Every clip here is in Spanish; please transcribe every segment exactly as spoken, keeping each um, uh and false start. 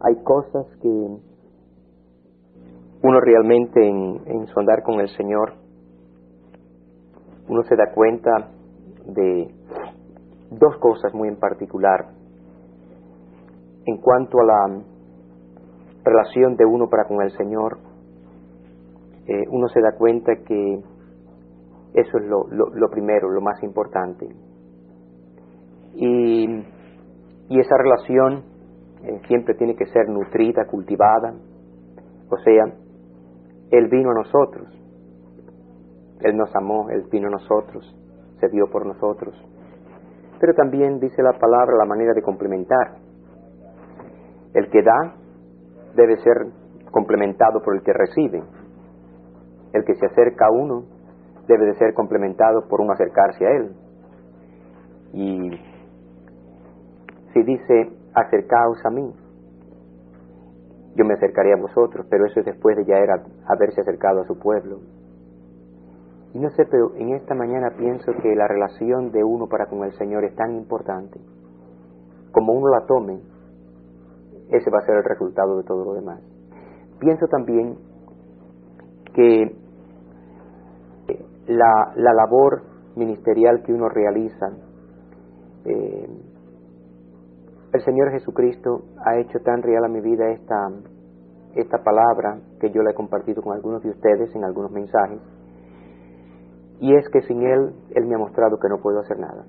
hay cosas que uno realmente en, en su andar con el Señor, uno se da cuenta de dos cosas muy en particular en cuanto a la relación de uno para con el Señor. Eh, uno se da cuenta que eso es lo, lo, lo primero, lo más importante, y, y esa relación eh, siempre tiene que ser nutrida, cultivada. O sea, Él vino a nosotros, Él nos amó, Él vino a nosotros, se dio por nosotros. Pero también dice la palabra la manera de complementar. El que da debe ser complementado por el que recibe. El que se acerca a uno debe de ser complementado por un acercarse a Él. Y si dice, acercaos a mí, yo me acercaré a vosotros, pero eso es después de ya era haberse acercado a su pueblo. Y no sé, pero en esta mañana pienso que la relación de uno para con el Señor es tan importante. Como uno la tome, ese va a ser el resultado de todo lo demás. Pienso también que la, la labor ministerial que uno realiza, eh, el Señor Jesucristo ha hecho tan real a mi vida esta, esta palabra que yo la he compartido con algunos de ustedes en algunos mensajes, y es que sin Él, Él me ha mostrado que no puedo hacer nada.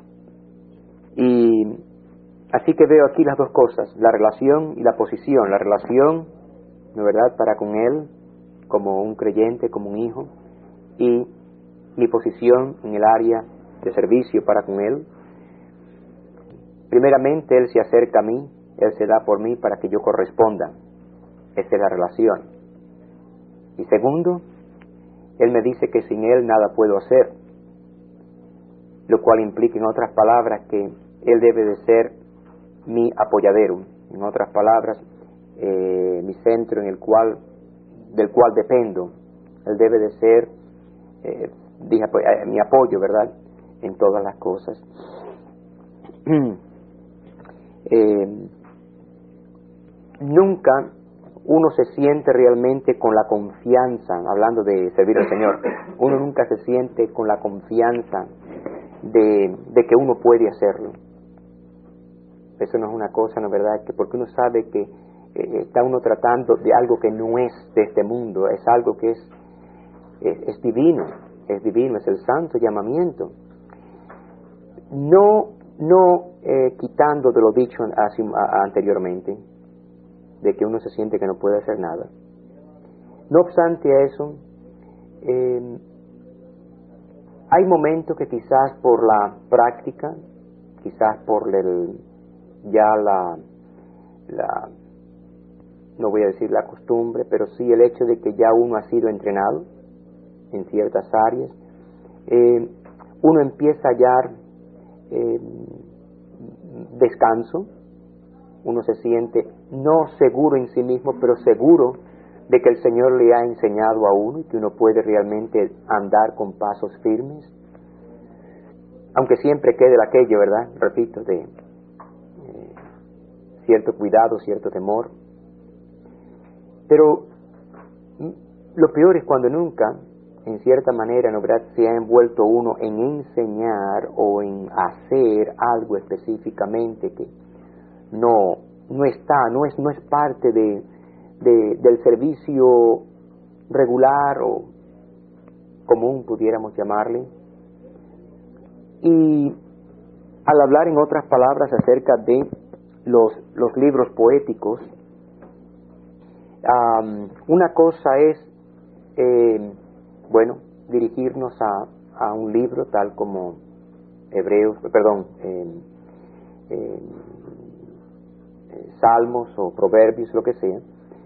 Y así que veo aquí las dos cosas, la relación y la posición. La relación, ¿no es verdad?, para con Él, como un creyente, como un hijo, y mi posición en el área de servicio para con Él. Primeramente, Él se acerca a mí, Él se da por mí para que yo corresponda. Esa es la relación. Y segundo, Él me dice que sin Él nada puedo hacer, lo cual implica, en otras palabras, que Él debe de ser mi apoyadero, en otras palabras, eh, mi centro en el cual, del cual dependo. Él debe de ser eh, dije, eh, mi apoyo, ¿verdad?, en todas las cosas. eh, nunca uno se siente realmente con la confianza, hablando de servir al Señor, uno nunca se siente con la confianza de, de que uno puede hacerlo. Eso no es una cosa, ¿no es verdad?, que porque uno sabe que eh, está uno tratando de algo que no es de este mundo, es algo que es, es, es divino, es divino, es el santo llamamiento. No, no eh, quitando de lo dicho así, a, anteriormente, de que uno se siente que no puede hacer nada. No obstante a eso, eh, hay momentos que quizás por la práctica, quizás por el, ya la, la, no voy a decir la costumbre, pero sí el hecho de que ya uno ha sido entrenado en ciertas áreas, eh, uno empieza a hallar eh, descanso, uno se siente no seguro en sí mismo, pero seguro de que el Señor le ha enseñado a uno y que uno puede realmente andar con pasos firmes, aunque siempre quede aquello, ¿verdad?, repito, de eh, cierto cuidado, cierto temor. Pero lo peor es cuando nunca, en cierta manera, ¿no verdad?, se ha envuelto uno en enseñar o en hacer algo específicamente que no, no está, no es, no es parte de, de, del servicio regular o común, pudiéramos llamarle. Y al hablar, en otras palabras, acerca de los, los libros poéticos, um, una cosa es, eh, bueno, dirigirnos a, a un libro tal como Hebreos, perdón, eh, eh, Salmos o Proverbios, lo que sea,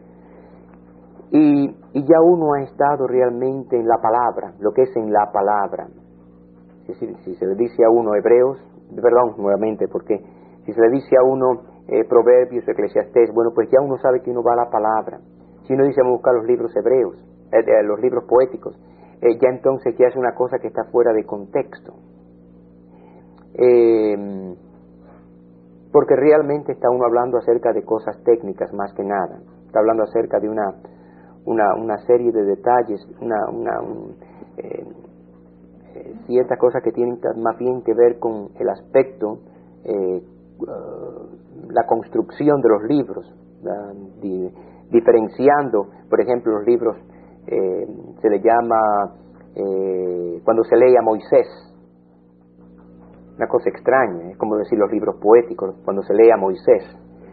y, y ya uno ha estado realmente en la palabra, lo que es en la palabra. Si, si, si se le dice a uno Hebreos, perdón, nuevamente, porque si se le dice a uno eh, Proverbios, Eclesiastés, bueno, pues ya uno sabe que uno va a la palabra. Si uno dice vamos a buscar los libros hebreos, eh, eh, los libros poéticos, eh, ya entonces ya es una cosa que está fuera de contexto. Eh, porque realmente está uno hablando acerca de cosas técnicas más que nada. Está hablando acerca de una una, una serie de detalles, una, una un, eh, eh, ciertas cosas que tienen más bien que ver con el aspecto, eh, uh, la construcción de los libros, uh, di, diferenciando, por ejemplo, los libros, eh, se le llama, eh, cuando se lee a Moisés, una cosa extraña, es como decir los libros poéticos, cuando se lee a Moisés,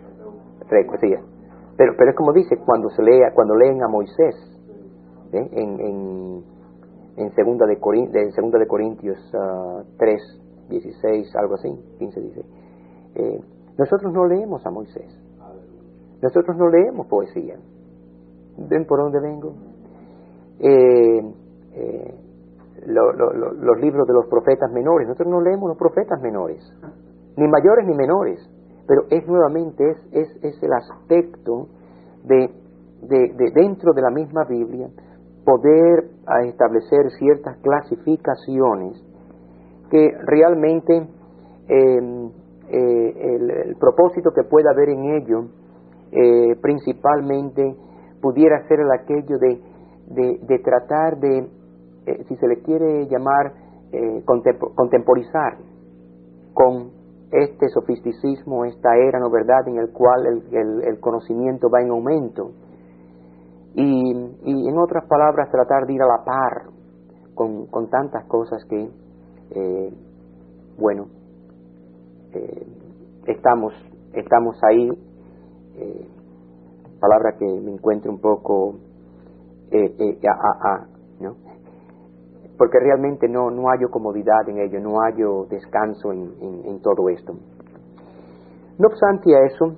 pero, pero es como dice, cuando se lea, cuando leen a Moisés, ¿eh? en, en, en segunda de, Corin, de, segunda de Corintios uh, tres, dieciséis, algo así, quince, dieciséis, eh, nosotros no leemos a Moisés, nosotros no leemos poesía. ¿Ven por dónde vengo? Eh, eh, Lo, lo, lo, los libros de los profetas menores, nosotros no leemos los profetas menores, ni mayores ni menores, pero es nuevamente es, es, es el aspecto de, de, de dentro de la misma Biblia poder establecer ciertas clasificaciones que realmente eh, eh, el, el propósito que pueda haber en ello eh, principalmente pudiera ser el aquello de, de, de tratar de Eh, si se le quiere llamar, eh, contempor, contemporizar con este sofisticismo, esta era, ¿no verdad?, en el cual el, el, el conocimiento va en aumento. Y, y en otras palabras, tratar de ir a la par con, con tantas cosas que, eh, bueno, eh, estamos, estamos ahí, eh, palabra que me encuentro un poco eh, eh, a, a, a, ¿no? Porque realmente no, no hallo comodidad en ello, no hallo descanso en, en, en todo esto. No obstante a eso,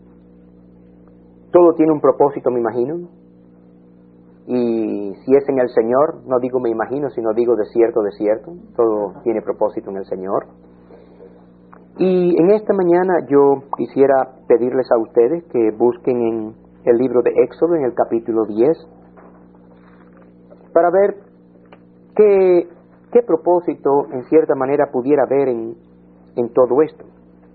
todo tiene un propósito, me imagino, y si es en el Señor, no digo me imagino, sino digo de cierto, de cierto, todo tiene propósito en el Señor. Y en esta mañana yo quisiera pedirles a ustedes que busquen en el libro de Éxodo, en el capítulo diez, para ver ¿Qué, qué propósito, en cierta manera, pudiera haber en, en todo esto?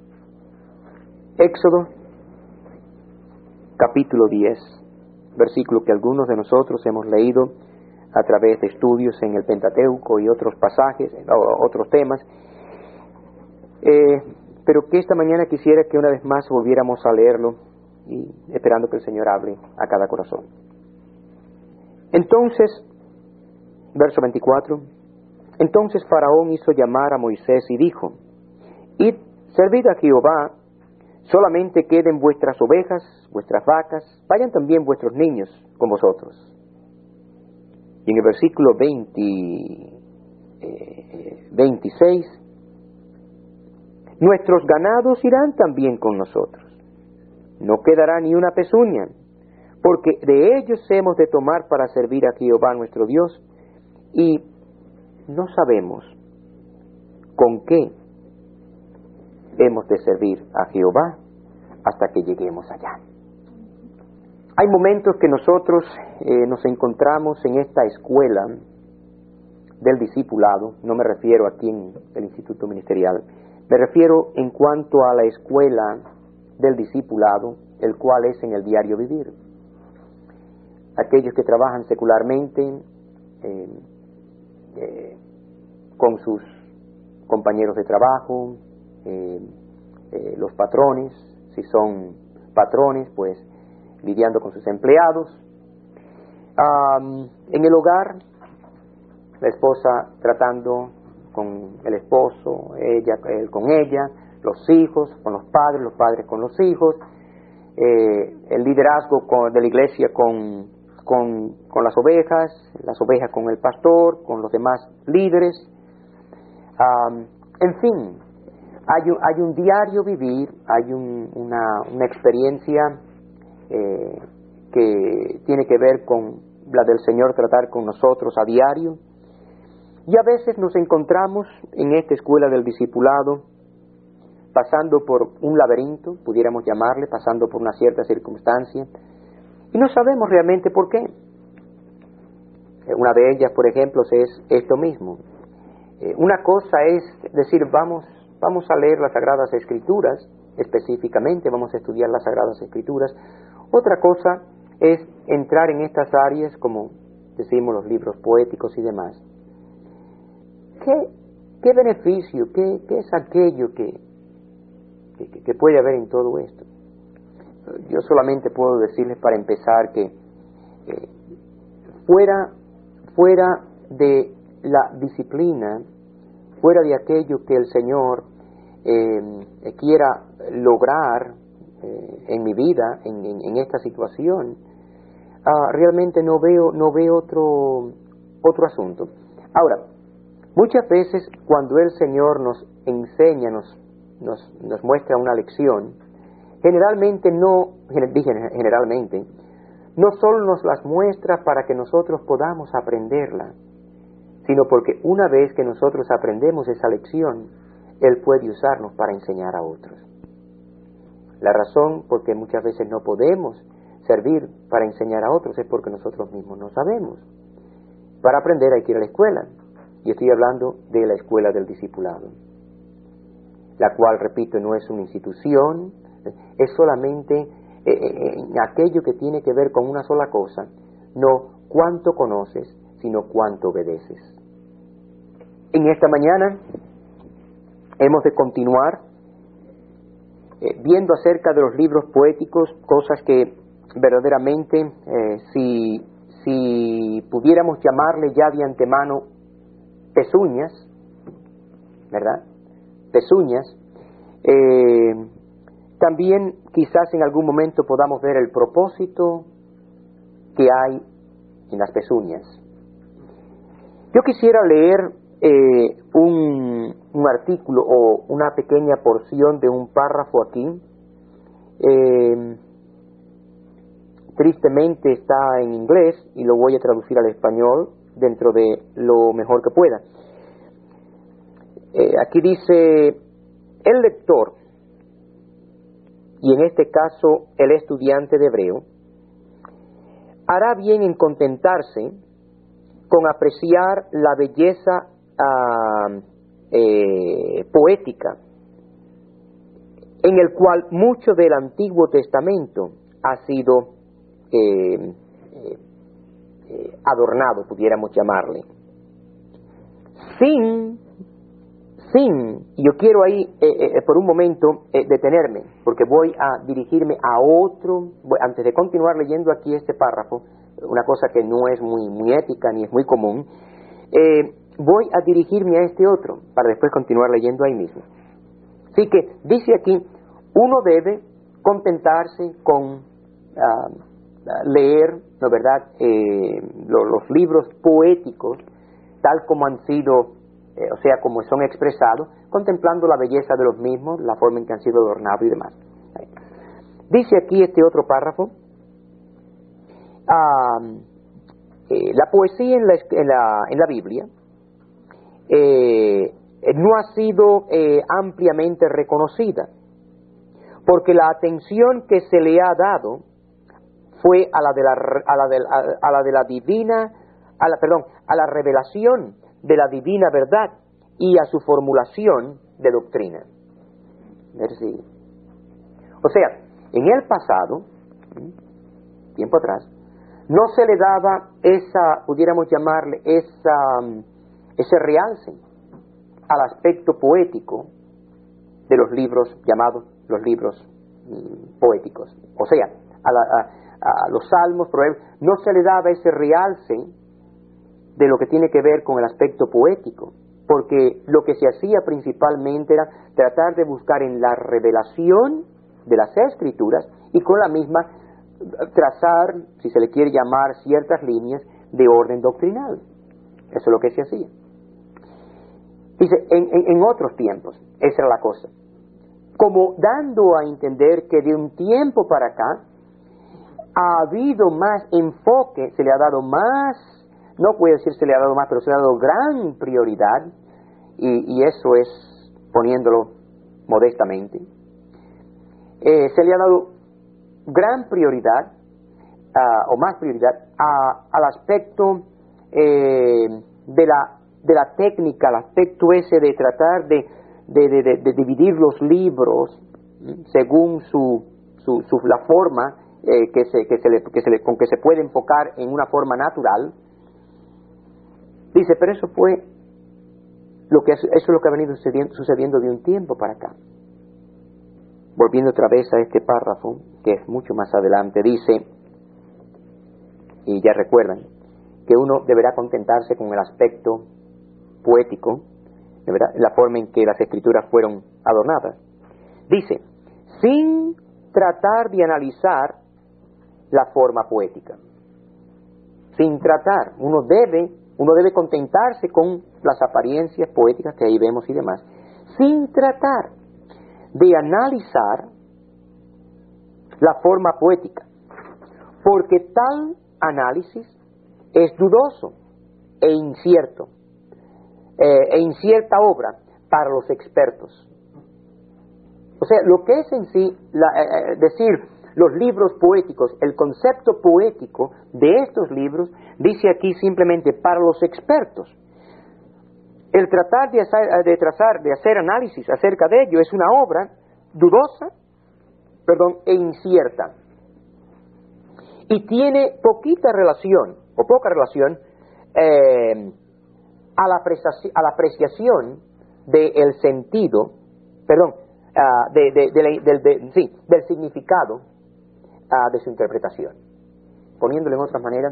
Éxodo, capítulo diez, versículo que algunos de nosotros hemos leído a través de estudios en el Pentateuco y otros pasajes, o otros temas, eh, pero que esta mañana quisiera que una vez más volviéramos a leerlo, y esperando que el Señor hable a cada corazón. Entonces, verso veinticuatro, entonces Faraón hizo llamar a Moisés y dijo, id, servid a Jehová, solamente queden vuestras ovejas, vuestras vacas, vayan también vuestros niños con vosotros. Y en el versículo veinte, eh, veintiséis, nuestros ganados irán también con nosotros, no quedará ni una pezuña, porque de ellos hemos de tomar para servir a Jehová nuestro Dios, y no sabemos con qué hemos de servir a Jehová hasta que lleguemos allá. Hay momentos que nosotros eh, nos encontramos en esta escuela del discipulado, no me refiero aquí en el Instituto Ministerial, me refiero en cuanto a la escuela del discipulado, el cual es en el diario vivir. Aquellos que trabajan secularmente, eh, Eh, con sus compañeros de trabajo, eh, eh, los patrones, si son patrones, pues lidiando con sus empleados. Um, en el hogar, la esposa tratando con el esposo, ella él con ella, los hijos con los padres, los padres con los hijos, eh, el liderazgo con, de la iglesia con Con, con las ovejas, las ovejas con el pastor, con los demás líderes. Um, en fin, hay un, hay un diario vivir, hay un, una, una experiencia eh, que tiene que ver con la del Señor tratar con nosotros a diario. Y a veces nos encontramos en esta escuela del discipulado pasando por un laberinto, pudiéramos llamarle, pasando por una cierta circunstancia, y no sabemos realmente por qué. Una de ellas, por ejemplo, es esto mismo. Una cosa es decir, vamos, vamos a leer las Sagradas Escrituras, específicamente, vamos a estudiar las Sagradas Escrituras. Otra cosa es entrar en estas áreas, como decimos, los libros poéticos y demás. ¿Qué, qué beneficio, qué, qué es aquello que, que, que puede haber en todo esto? Yo solamente puedo decirles para empezar que eh, fuera, fuera de la disciplina, fuera de aquello que el Señor eh, quiera lograr eh, en mi vida, en, en, en esta situación, uh, realmente no veo, no veo otro, otro asunto. Ahora, muchas veces cuando el Señor nos enseña, nos, nos, nos muestra una lección, generalmente no, dije generalmente, no solo nos las muestra para que nosotros podamos aprenderla, sino porque una vez que nosotros aprendemos esa lección, Él puede usarnos para enseñar a otros. La razón por que muchas veces no podemos servir para enseñar a otros es porque nosotros mismos no sabemos. Para aprender hay que ir a la escuela, y estoy hablando de la escuela del discipulado, la cual, repito, no es una institución, es solamente eh, aquello que tiene que ver con una sola cosa, no cuánto conoces, sino cuánto obedeces. En esta mañana hemos de continuar eh, viendo acerca de los libros poéticos, cosas que verdaderamente, eh, si, si pudiéramos llamarle ya de antemano pezuñas, ¿verdad? Pezuñas, eh, también quizás en algún momento podamos ver el propósito que hay en las pezuñas. Yo quisiera leer eh, un, un artículo o una pequeña porción de un párrafo aquí. Eh, tristemente está en inglés y lo voy a traducir al español dentro de lo mejor que pueda. Eh, aquí dice: el lector, y en este caso el estudiante de hebreo, hará bien en contentarse con apreciar la belleza uh, eh, poética en el cual mucho del Antiguo Testamento ha sido eh, eh, adornado, pudiéramos llamarle. Sin, sin, yo quiero ahí eh, eh, por un momento eh, detenerme, porque voy a dirigirme a otro, voy, antes de continuar leyendo aquí este párrafo, una cosa que no es muy, muy ética ni es muy común, eh, voy a dirigirme a este otro, para después continuar leyendo ahí mismo. Así que dice aquí, uno debe contentarse con uh, leer, ¿no verdad?, eh, lo, los libros poéticos, tal como han sido, eh, o sea, como son expresados, contemplando la belleza de los mismos, la forma en que han sido adornados y demás. Dice aquí este otro párrafo, Uh, eh, la poesía en la, en la, en la Biblia eh, no ha sido eh, ampliamente reconocida, porque la atención que se le ha dado fue a la de la, a la, de, a, a la, de la divina, a la, perdón, a la revelación de la divina verdad y a su formulación de doctrina. Merci. O sea, en el pasado, tiempo atrás, no se le daba esa, pudiéramos llamarle, esa, ese realce al aspecto poético de los libros llamados los libros mm, poéticos. O sea, a, la, a, a los salmos, proverbios, no se le daba ese realce de lo que tiene que ver con el aspecto poético, porque lo que se hacía principalmente era tratar de buscar en la revelación de las Escrituras y con la misma trazar, si se le quiere llamar, ciertas líneas de orden doctrinal. Eso es lo que se hacía. Dice, en, en, en otros tiempos, esa era la cosa. Como dando a entender que de un tiempo para acá ha habido más enfoque, se le ha dado más, no puedo decir se le ha dado más, pero se le ha dado gran prioridad, y, y eso es poniéndolo modestamente. Eh, se le ha dado gran prioridad, uh, o más prioridad, a, al aspecto eh, de, la, de la técnica, al aspecto ese de tratar de, de, de, de, de dividir los libros según su, su, su la forma eh, que se, que se le, que se le, con que se puede enfocar en una forma natural. Dice, pero eso fue lo que eso es lo que ha venido sucediendo, sucediendo de un tiempo para acá. Volviendo otra vez a este párrafo, que es mucho más adelante, dice, y ya recuerdan, que uno deberá contentarse con el aspecto poético, ¿verdad?, la forma en que las escrituras fueron adornadas. Dice, sin tratar de analizar la forma poética. Sin tratar, uno debe, uno debe contentarse con las apariencias poéticas que ahí vemos y demás, sin tratar de analizar la forma poética, porque tal análisis es dudoso e incierto, eh, e incierta obra para los expertos. O sea, lo que es en sí, la, eh, decir los libros poéticos, el concepto poético de estos libros, dice aquí simplemente para los expertos. El tratar de hacer, de trazar, de hacer análisis acerca de ello es una obra dudosa, perdón, e incierta. Y tiene poquita relación, o poca relación, eh, a, la apreciación, a la apreciación del sentido, perdón, uh, de, de, de, de, de, de, sí, del significado uh, de su interpretación. Poniéndolo en otra manera,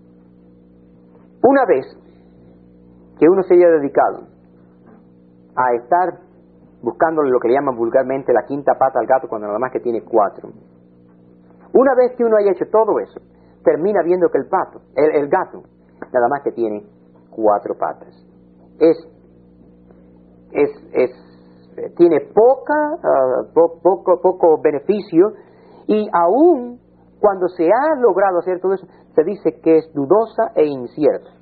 una vez que uno se haya dedicado a estar buscándole lo que le llaman vulgarmente la quinta pata al gato cuando nada más que tiene cuatro, una vez que uno haya hecho todo eso, termina viendo que el pato, el, el gato, nada más que tiene cuatro patas. Es, es, es, tiene poca, uh, po, poco, poco beneficio, y aún cuando se ha logrado hacer todo eso, se dice que es dudosa e incierta.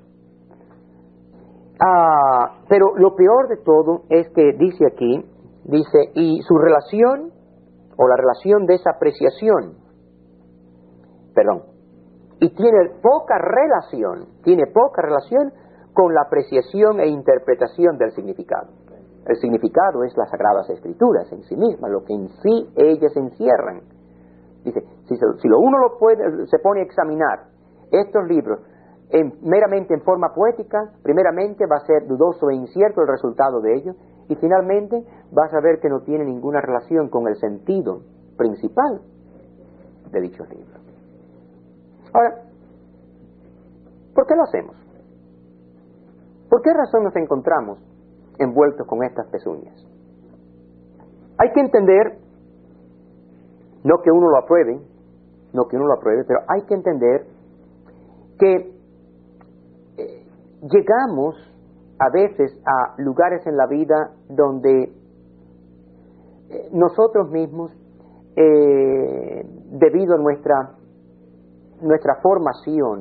Ah, pero lo peor de todo es que dice aquí, dice, y su relación, o la relación de esa apreciación, perdón, y tiene poca relación, tiene poca relación con la apreciación e interpretación del significado. El significado es las Sagradas Escrituras en sí mismas, lo que en sí ellas encierran. Dice, si, se, si lo uno lo puede, se pone a examinar estos libros en, meramente en forma poética, primeramente va a ser dudoso e incierto el resultado de ello, y finalmente vas a ver que no tiene ninguna relación con el sentido principal de dichos libros. Ahora, ¿por qué lo hacemos? ¿Por qué razón nos encontramos envueltos con estas pezuñas? Hay que entender, no que uno lo apruebe, no que uno lo apruebe, pero hay que entender que eh, llegamos a veces a lugares en la vida donde eh, nosotros mismos, eh, debido a nuestra nuestra formación,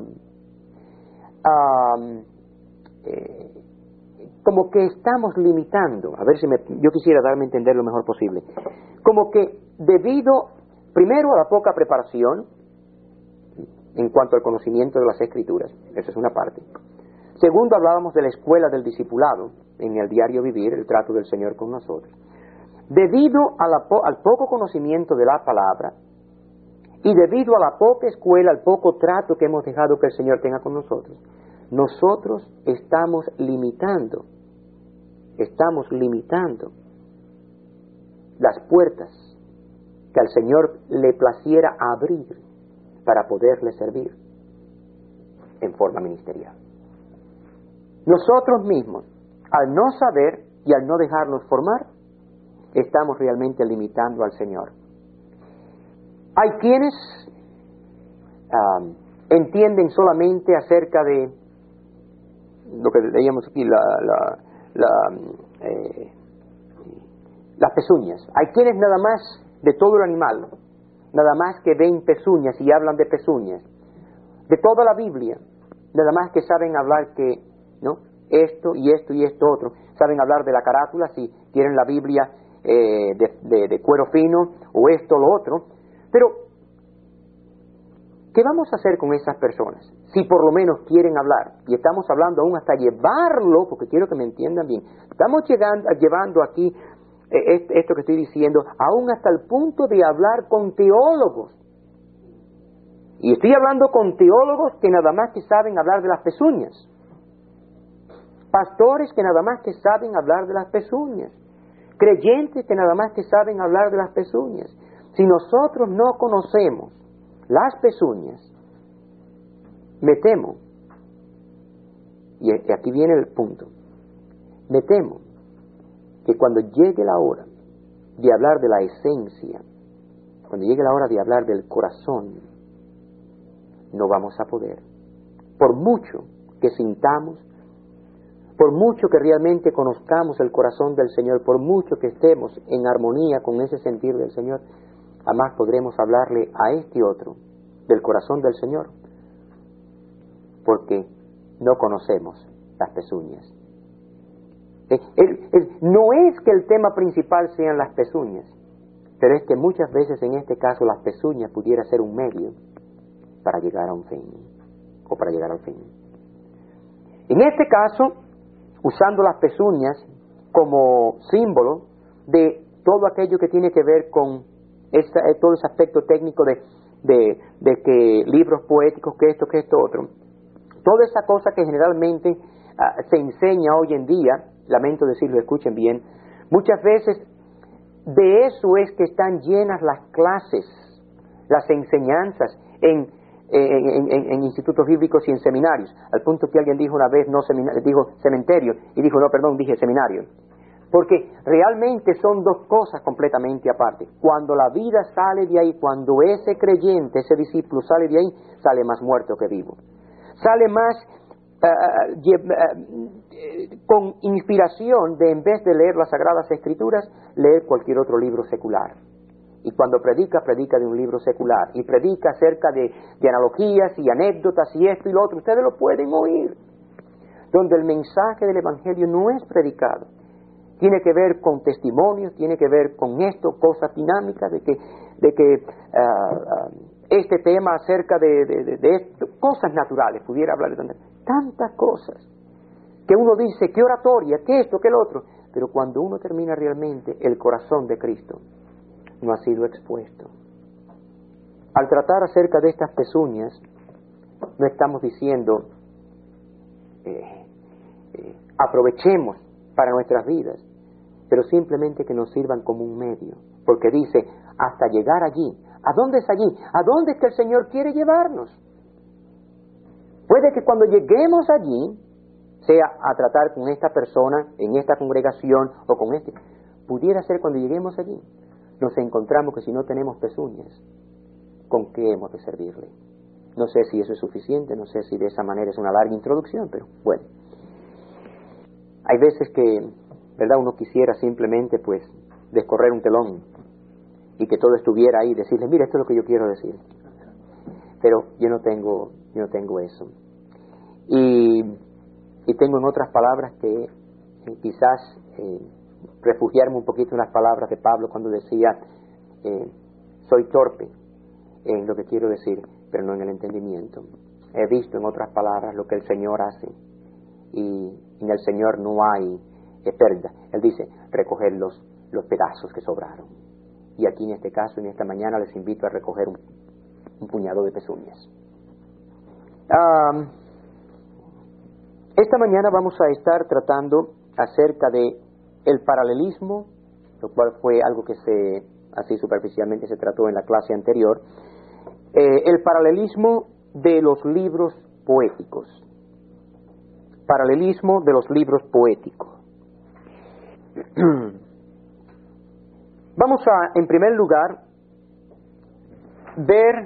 um, eh, como que estamos limitando, a ver si me, yo quisiera darme a entender lo mejor posible, como que debido primero a la poca preparación en cuanto al conocimiento de las Escrituras, esa es una parte. Segundo, hablábamos de la escuela del discipulado en el diario vivir, el trato del Señor con nosotros. Debido a la, al poco conocimiento de la palabra, y debido a la poca escuela, al poco trato que hemos dejado que el Señor tenga con nosotros, nosotros estamos limitando, estamos limitando las puertas que al Señor le placiera abrir para poderle servir en forma ministerial. Nosotros mismos, al no saber y al no dejarnos formar, estamos realmente limitando al Señor. Hay quienes um, entienden solamente acerca de lo que leíamos aquí, la, la, la, eh, las pezuñas. Hay quienes nada más de todo el animal, nada más que ven pezuñas y hablan de pezuñas. De toda la Biblia, nada más que saben hablar que, ¿no?, esto y esto y esto otro. Saben hablar de la carátula, si quieren la Biblia eh, de, de, de cuero fino, o esto o lo otro. Pero, ¿qué vamos a hacer con esas personas? Si por lo menos quieren hablar, y estamos hablando aún hasta llevarlo, porque quiero que me entiendan bien, estamos llegando, llevando aquí esto que estoy diciendo, aún hasta el punto de hablar con teólogos. Y estoy hablando con teólogos que nada más que saben hablar de las pezuñas. Pastores que nada más que saben hablar de las pezuñas. Creyentes que nada más que saben hablar de las pezuñas. Si nosotros no conocemos las pezuñas, me temo, y aquí viene el punto, me temo que cuando llegue la hora de hablar de la esencia, cuando llegue la hora de hablar del corazón, no vamos a poder. Por mucho que sintamos, por mucho que realmente conozcamos el corazón del Señor, por mucho que estemos en armonía con ese sentir del Señor, jamás podremos hablarle a este otro del corazón del Señor, porque no conocemos las pezuñas. Eh, el, el, no es que el tema principal sean las pezuñas, pero es que muchas veces en este caso las pezuñas pudiera ser un medio para llegar a un fin, o para llegar al fin. En este caso, usando las pezuñas como símbolo de todo aquello que tiene que ver con esa, todo ese aspecto técnico de, de, de que libros poéticos, que esto, que esto, otro, toda esa cosa que generalmente uh, se enseña hoy en día, lamento decirlo, escuchen bien, muchas veces de eso es que están llenas las clases, las enseñanzas en, en, en, en, en institutos bíblicos y en seminarios, al punto que alguien dijo una vez, no seminario, dijo cementerio, y dijo, no, perdón, dije seminario, porque realmente son dos cosas completamente aparte. Cuando la vida sale de ahí, cuando ese creyente, ese discípulo sale de ahí, sale más muerto que vivo. Sale más uh, uh, uh, con inspiración de, en vez de leer las Sagradas Escrituras, leer cualquier otro libro secular. Y cuando predica, predica de un libro secular. Y predica acerca de, de analogías y anécdotas y esto y lo otro. Ustedes lo pueden oír. Donde el mensaje del Evangelio no es predicado. Tiene que ver con testimonios, tiene que ver con esto, cosas dinámicas, de que, de que uh, uh, este tema acerca de, de, de, de esto, cosas naturales, pudiera hablar de tantas, tantas cosas, que uno dice, qué oratoria, qué esto, qué el otro, pero cuando uno termina realmente, el corazón de Cristo no ha sido expuesto. Al tratar acerca de estas pezuñas, no estamos diciendo, eh, eh, aprovechemos para nuestras vidas, pero simplemente que nos sirvan como un medio, porque dice, hasta llegar allí. ¿A dónde es allí? ¿A dónde es que el Señor quiere llevarnos? Puede que cuando lleguemos allí, sea a tratar con esta persona, en esta congregación, o con este, pudiera ser cuando lleguemos allí, nos encontramos que si no tenemos pezuñas, ¿con qué hemos de servirle? No sé si eso es suficiente, no sé si de esa manera es una larga introducción, pero bueno. Hay veces que, ¿verdad? Uno quisiera simplemente, pues, descorrer un telón y que todo estuviera ahí, decirle, mira, esto es lo que yo quiero decir. Pero yo no tengo, yo no tengo eso. Y, y tengo en otras palabras que eh, quizás eh, refugiarme un poquito en las palabras de Pablo cuando decía, eh, soy torpe en lo que quiero decir, pero no en el entendimiento. He visto en otras palabras lo que el Señor hace y en el Señor no hay eh, pérdida. Él dice, recoger los, los pedazos que sobraron. Y aquí en este caso, en esta mañana, les invito a recoger un, un puñado de pezuñas. Um, esta mañana vamos a estar tratando acerca de el paralelismo, lo cual fue algo que se, así superficialmente se trató en la clase anterior, eh, el paralelismo de los libros poéticos. Paralelismo de los libros poéticos. Vamos a, en primer lugar, ver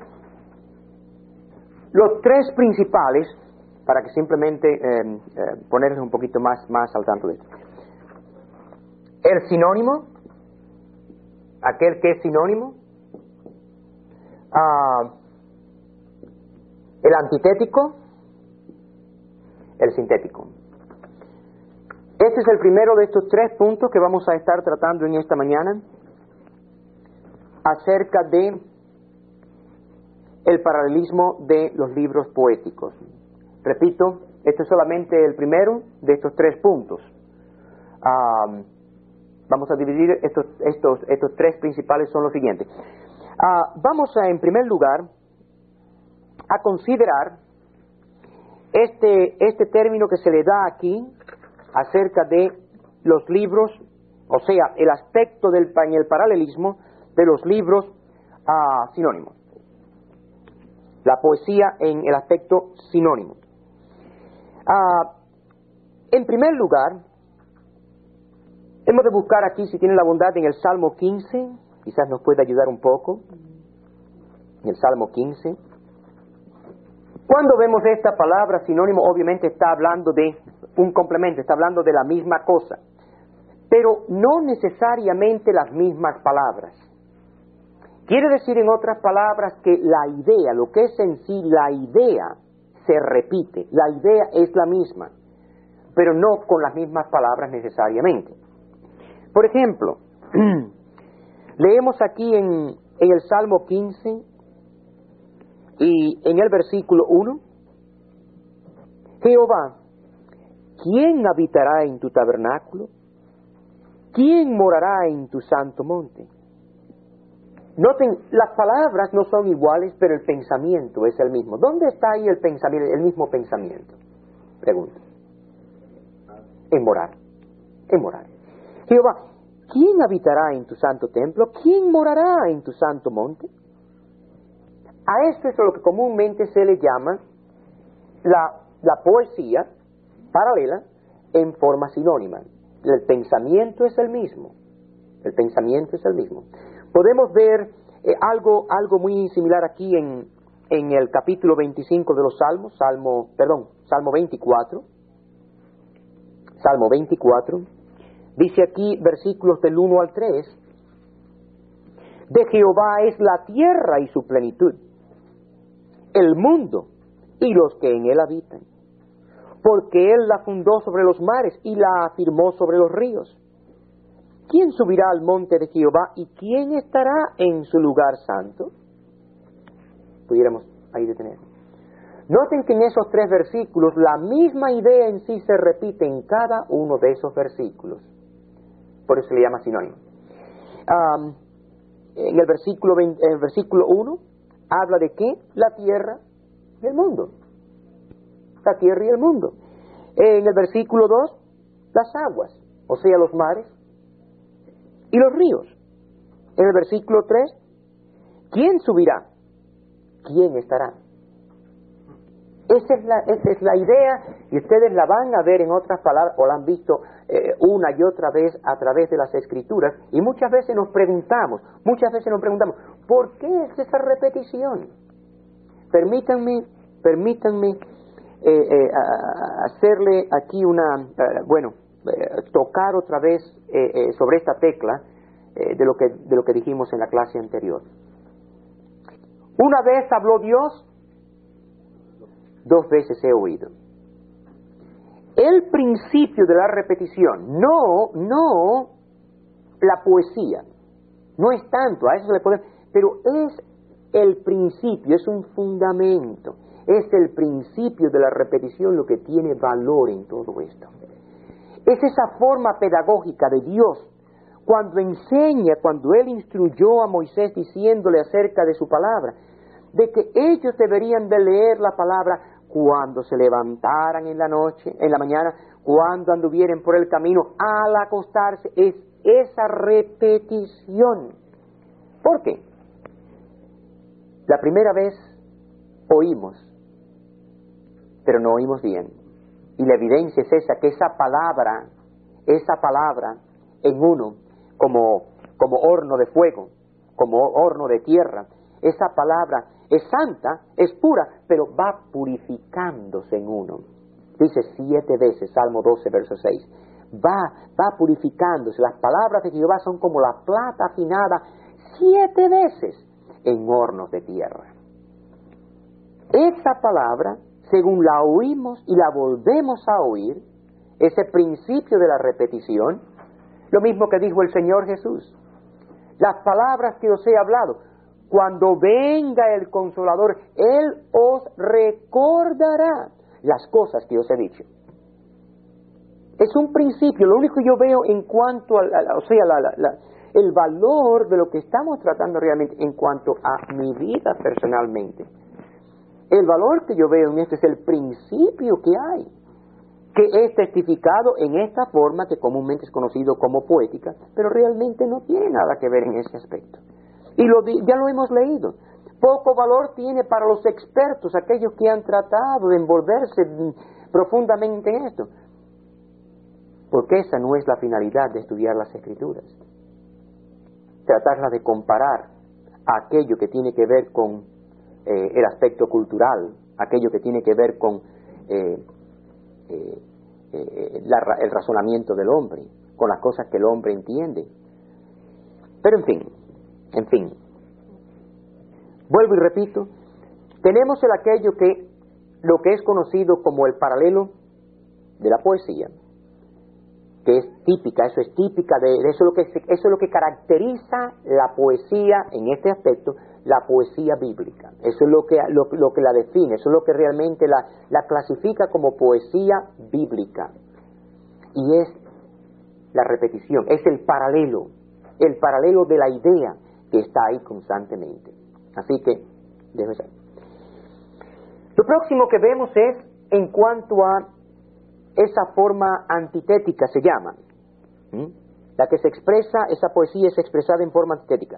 los tres principales, para que simplemente eh, eh, ponerles un poquito más, más al tanto de esto. El sinónimo, aquel que es sinónimo, uh, el antitético, el sintético. Este es el primero de estos tres puntos que vamos a estar tratando en esta mañana acerca de el paralelismo de los libros poéticos. Repito, este es solamente el primero de estos tres puntos. Um, Vamos a dividir estos, estos, estos tres principales, son los siguientes. Uh, vamos a, en primer lugar, a considerar este, este término que se le da aquí acerca de los libros, o sea, el aspecto del en el paralelismo de los libros uh, sinónimos. La poesía en el aspecto sinónimo. Uh, en primer lugar, hemos de buscar aquí, si tienen la bondad, en el Salmo quince, quizás nos pueda ayudar un poco, en el Salmo quince. Cuando vemos esta palabra sinónimo, obviamente está hablando de un complemento, está hablando de la misma cosa, pero no necesariamente las mismas palabras. Quiere decir, en otras palabras, que la idea, lo que es en sí la idea, se repite. La idea es la misma, pero no con las mismas palabras necesariamente. Por ejemplo, leemos aquí en, en el Salmo quince y en el versículo uno, Jehová, ¿quién habitará en tu tabernáculo? ¿Quién morará en tu santo monte? Noten, las palabras no son iguales, pero el pensamiento es el mismo. ¿Dónde está ahí el pensamiento, el mismo pensamiento? Pregunta. En morar. En morar. Jehová, ¿quién habitará en tu santo templo? ¿Quién morará en tu santo monte? A esto es lo que comúnmente se le llama la, la poesía paralela en forma sinónima. El pensamiento es el mismo. El pensamiento es el mismo. Podemos ver eh, algo, algo muy similar aquí en, en el capítulo veinticinco de los Salmos, Salmo, perdón, Salmo veinticuatro. Salmo veinticuatro. Dice aquí, versículos del uno al tres, de Jehová es la tierra y su plenitud, el mundo y los que en él habitan, porque él la fundó sobre los mares y la afirmó sobre los ríos. ¿Quién subirá al monte de Jehová y quién estará en su lugar santo? Pudiéramos ahí detener. Noten que en esos tres versículos la misma idea en sí se repite en cada uno de esos versículos. Por eso se le llama sinónimo. Um, en el versículo, veinte, en el versículo uno habla de qué? La tierra y el mundo. La tierra y el mundo. En el versículo dos, las aguas, o sea, los mares y los ríos. En el versículo tres, ¿quién subirá? ¿Quién estará? Esa es la, esa es la idea, y ustedes la van a ver en otras palabras, o la han visto eh, una y otra vez a través de las Escrituras, y muchas veces nos preguntamos, muchas veces nos preguntamos, ¿por qué es esa repetición? Permítanme, permítanme eh, eh, hacerle aquí una, eh, bueno, eh, tocar otra vez eh, eh, sobre esta tecla eh, de lo que, de lo que dijimos en la clase anterior. Una vez habló Dios, dos veces he oído. El principio de la repetición, no, no la poesía, no es tanto, a eso se le puede, pero es el principio, es un fundamento, es el principio de la repetición lo que tiene valor en todo esto. Es esa forma pedagógica de Dios, cuando enseña, cuando Él instruyó a Moisés diciéndole acerca de su palabra, de que ellos deberían de leer la palabra cuando se levantaran en la noche, en la mañana, cuando anduvieren por el camino, al acostarse, es esa repetición. ¿Por qué? La primera vez oímos, pero no oímos bien. Y la evidencia es esa, que esa palabra, esa palabra en uno, como, como horno de fuego, como horno de tierra, esa palabra es santa, es pura, pero va purificándose en uno. Dice siete veces, Salmo doce, verso seis. Va, va purificándose. Las palabras de Jehová son como la plata afinada siete veces en hornos de tierra. Esa palabra, según la oímos y la volvemos a oír, ese principio de la repetición, lo mismo que dijo el Señor Jesús. Las palabras que os he hablado, cuando venga el Consolador, Él os recordará las cosas que os he dicho. es un principio. Lo único que yo veo en cuanto a, a, o sea, la, la, la, el valor de lo que estamos tratando realmente en cuanto a mi vida personalmente. El valor que yo veo en esto es el principio que hay, que es testificado en esta forma que comúnmente es conocido como poética, pero realmente no tiene nada que ver en ese aspecto. Y lo, ya lo hemos leído. Poco valor tiene para los expertos, aquellos que han tratado de envolverse profundamente en esto, porque esa no es la finalidad de estudiar las Escrituras. Tratarlas de comparar a aquello que tiene que ver con eh, el aspecto cultural, aquello que tiene que ver con eh, eh, eh, la, el razonamiento del hombre, con las cosas que el hombre entiende. Pero en fin, en fin, vuelvo y repito, tenemos el aquello que, lo que es conocido como el paralelo de la poesía, que es típica, eso es típica, de, de eso, es lo que, eso es lo que caracteriza la poesía en este aspecto, la poesía bíblica. Eso es lo que, lo, lo que la define, eso es lo que realmente la, la clasifica como poesía bíblica. Y es la repetición, es el paralelo, el paralelo de la idea que está ahí constantemente. Así que, dejo eso. Lo próximo que vemos es en cuanto a esa forma antitética, se llama. ¿Mm? La que se expresa, esa poesía es expresada en forma antitética.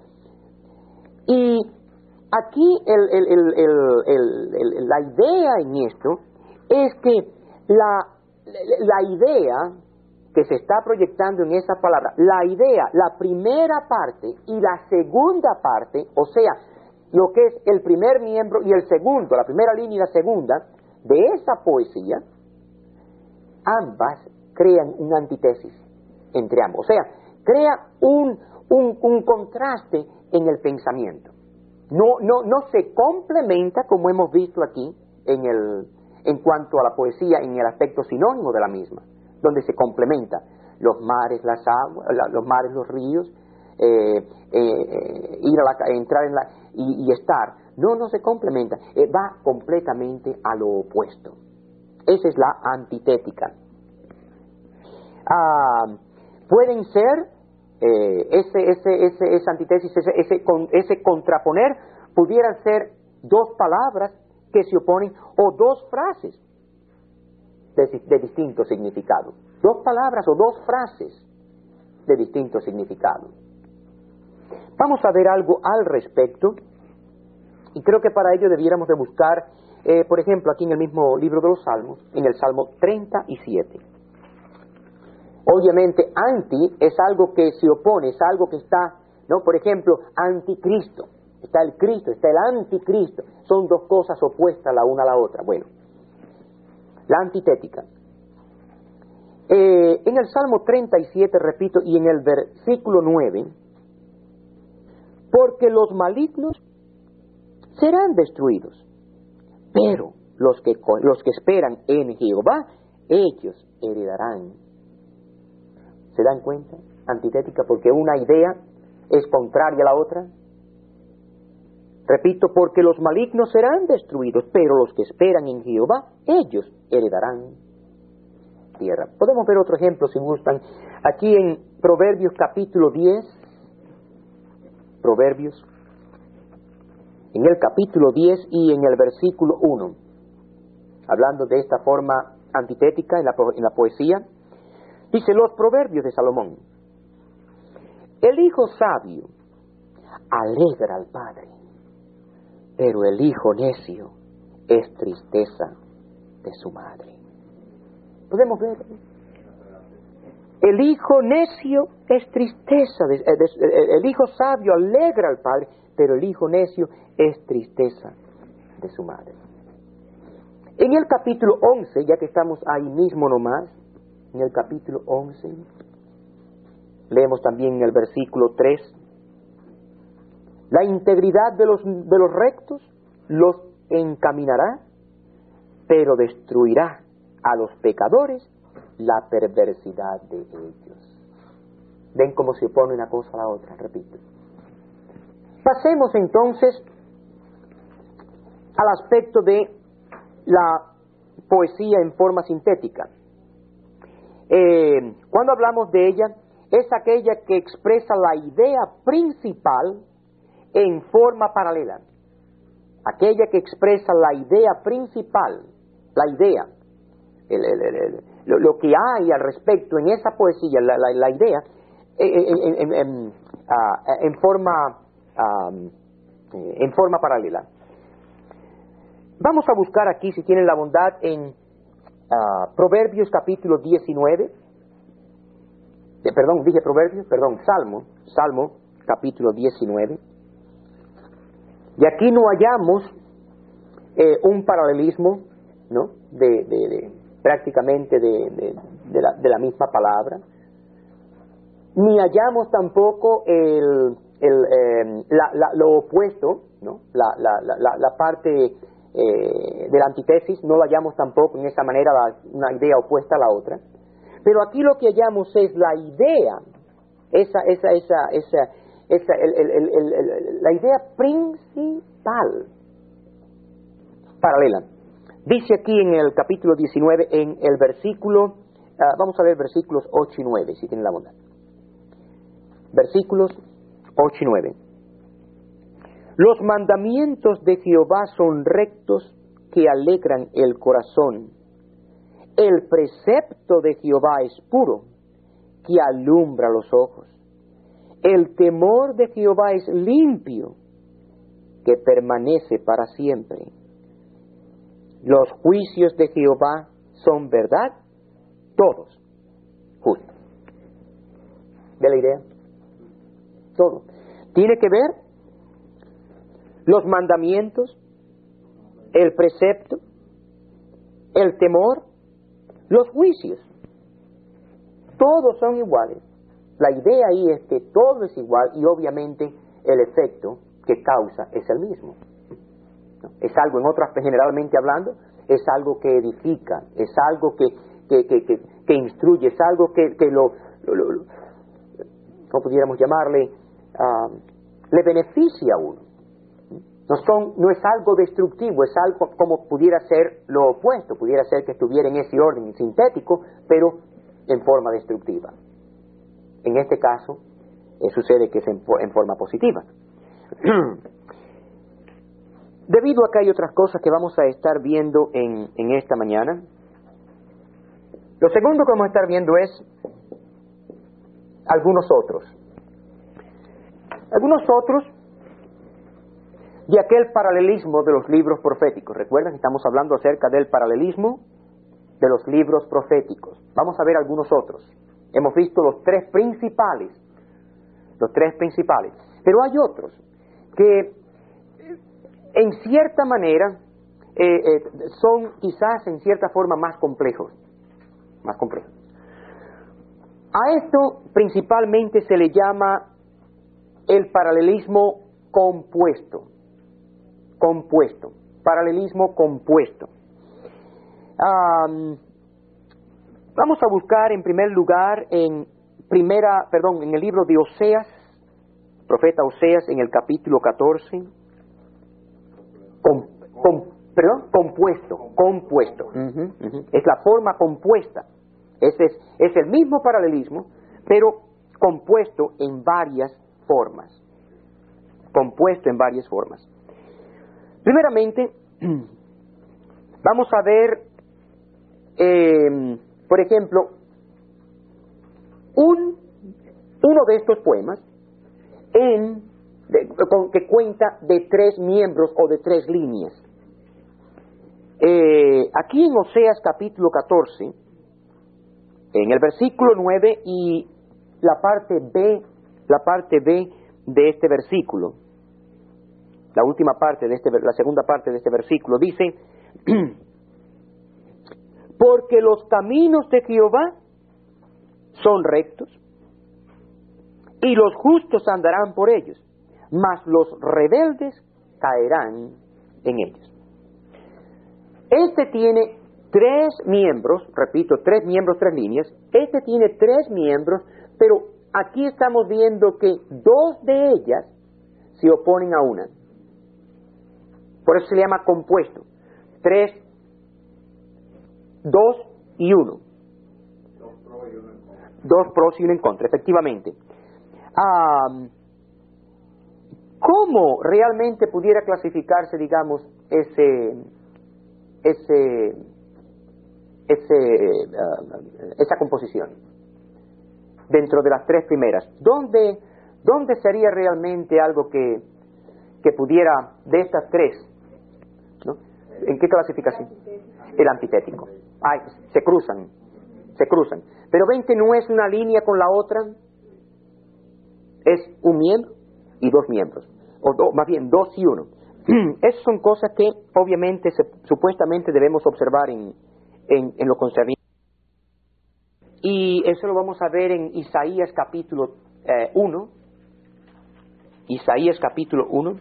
Y aquí el, el, el, el, el, la idea en esto es que la, la idea que se está proyectando en esa palabra, la idea, la primera parte y la segunda parte, o sea, lo que es el primer miembro y el segundo, la primera línea y la segunda, de esa poesía, ambas crean una antítesis entre ambos. O sea, crea un, un, un contraste en el pensamiento. No, no, no se complementa, como hemos visto aquí, en, el, en cuanto a la poesía, en el aspecto sinónimo de la misma, donde se complementa los mares, las aguas, la, los mares, los ríos, eh, eh, ir a la, entrar en la y, y estar. No, no se complementa, eh, va completamente a lo opuesto. Esa es la antitética. Ah, pueden ser eh, ese, ese, ese, esa antítesis, ese, ese, con, ese contraponer, pudieran ser dos palabras que se oponen o dos frases de, de distinto significado. Dos palabras o dos frases de distinto significado. Vamos a ver algo al respecto, y creo que para ello debiéramos de buscar, eh, por ejemplo, aquí en el mismo libro de los Salmos, en el Salmo treinta y siete. Obviamente, anti es algo que se opone, es algo que está, ¿no? Por ejemplo, anticristo. Está el Cristo, está el anticristo. Son dos cosas opuestas la una a la otra. Bueno, la antitética. Eh, en el Salmo treinta y siete, repito, y en el versículo nueve, porque los malignos serán destruidos, pero los que, los que esperan en Jehová, ellos heredarán. ¿Se dan cuenta? Antitética, porque una idea es contraria a la otra. Repito, porque los malignos serán destruidos, pero los que esperan en Jehová, ellos heredarán tierra. Podemos ver otro ejemplo si gustan. Aquí en Proverbios capítulo diez, Proverbios, en el capítulo diez y en el versículo uno, hablando de esta forma antitética en la, en la poesía, dice los Proverbios de Salomón: el hijo sabio alegra al padre, pero el hijo necio es tristeza de su madre. ¿Podemos ver? El hijo necio es tristeza, de, de, el hijo sabio alegra al padre, pero el hijo necio es tristeza de su madre. En el capítulo once, ya que estamos ahí mismo nomás, en el capítulo once, leemos también en el versículo tres, la integridad de los, de los rectos los encaminará, pero destruirá a los pecadores la perversidad de ellos. ¿Ven cómo se opone una cosa a la otra? Repito. Pasemos entonces al aspecto de la poesía en forma sintética. eh, cuando hablamos de ella, es aquella que expresa la idea principal en forma paralela. Aquella que expresa la idea principal, la idea, el, el, el, el, lo, lo que hay al respecto en esa poesía, la, la, la idea, en, en, en, uh, en forma um, en forma paralela. Vamos a buscar aquí, si tienen la bondad, en uh, Proverbios capítulo diecinueve, eh, perdón, dije Proverbios, perdón, Salmo, Salmo capítulo diecinueve, y aquí no hallamos eh, un paralelismo, ¿no?, de, de, de prácticamente de, de, de, la, de la misma palabra, ni hallamos tampoco el, el, eh, la, la, lo opuesto, ¿no?, la, la, la, la parte eh, de la antítesis, no lo hallamos tampoco en esa manera, una idea opuesta a la otra, pero aquí lo que hallamos es la idea, esa, esa, esa, esa, esa el, el, el, el, el, la idea principal, paralela. Dice aquí en el capítulo diecinueve, en el versículo, uh, vamos a ver versículos ocho y nueve, si tienen la bondad. Versículos ocho y nueve. Los mandamientos de Jehová son rectos que alegran el corazón. El precepto de Jehová es puro, que alumbra los ojos. El temor de Jehová es limpio, que permanece para siempre. Los juicios de Jehová son verdad, todos justos. ¿Ve la idea? Todo. Tiene que ver los mandamientos, el precepto, el temor, los juicios. Todos son iguales. La idea ahí es que todo es igual y obviamente el efecto que causa es el mismo. ¿No? Es algo, en otras, generalmente hablando, es algo que edifica, es algo que, que, que, que, que instruye, es algo que, que lo, lo, lo, lo, ¿cómo pudiéramos llamarle? Uh, le beneficia a uno. No, son, no es algo destructivo, es algo como pudiera ser lo opuesto, pudiera ser que estuviera en ese orden sintético, pero en forma destructiva. En este caso, eh, sucede que es en, en forma positiva. Debido a que hay otras cosas que vamos a estar viendo en, en esta mañana, lo segundo que vamos a estar viendo es algunos otros. Algunos otros de aquel paralelismo de los libros proféticos. Recuerden que estamos hablando acerca del paralelismo de los libros proféticos. Vamos a ver algunos otros. Hemos visto los tres principales, los tres principales, pero hay otros que en cierta manera eh, eh, son quizás en cierta forma más complejos, más complejos. A esto principalmente se le llama el paralelismo compuesto, compuesto, paralelismo compuesto. Um, vamos a buscar en primer lugar en primera, perdón, en el libro de Oseas, profeta Oseas, en el capítulo catorce, com, com, perdón, compuesto, compuesto, uh-huh, uh-huh. Es la forma compuesta, ese es, es el mismo paralelismo, pero compuesto en varias formas, compuesto en varias formas. Primeramente, vamos a ver, eh, por ejemplo, un, uno de estos poemas en, de, con, que cuenta de tres miembros o de tres líneas. Eh, aquí en Oseas capítulo catorce, en el versículo nueve y la parte B, la parte B de este versículo, la última parte de este, la segunda parte de este versículo dice: porque los caminos de Jehová son rectos, y los justos andarán por ellos, mas los rebeldes caerán en ellos. Este tiene tres miembros, repito, tres miembros, tres líneas. Este tiene tres miembros, pero aquí estamos viendo que dos de ellas se oponen a una. Por eso se le llama compuesto. Tres, dos y uno. Dos pros y uno en contra, efectivamente. Ah, ¿Cómo realmente pudiera clasificarse, digamos, ese, ese, ese, uh, esa composición dentro de las tres primeras? ¿Dónde, dónde sería realmente algo que, que pudiera, de estas tres, ¿no? ¿En qué clasificación? El antitético. Ay, se cruzan, se cruzan. Pero ven que no es una línea con la otra, es un miembro y dos miembros, o do, más bien dos y uno. Esas son cosas que obviamente se, supuestamente debemos observar en, en, en lo concerniente. Y eso lo vamos a ver en Isaías capítulo eh, uno. Isaías capítulo uno.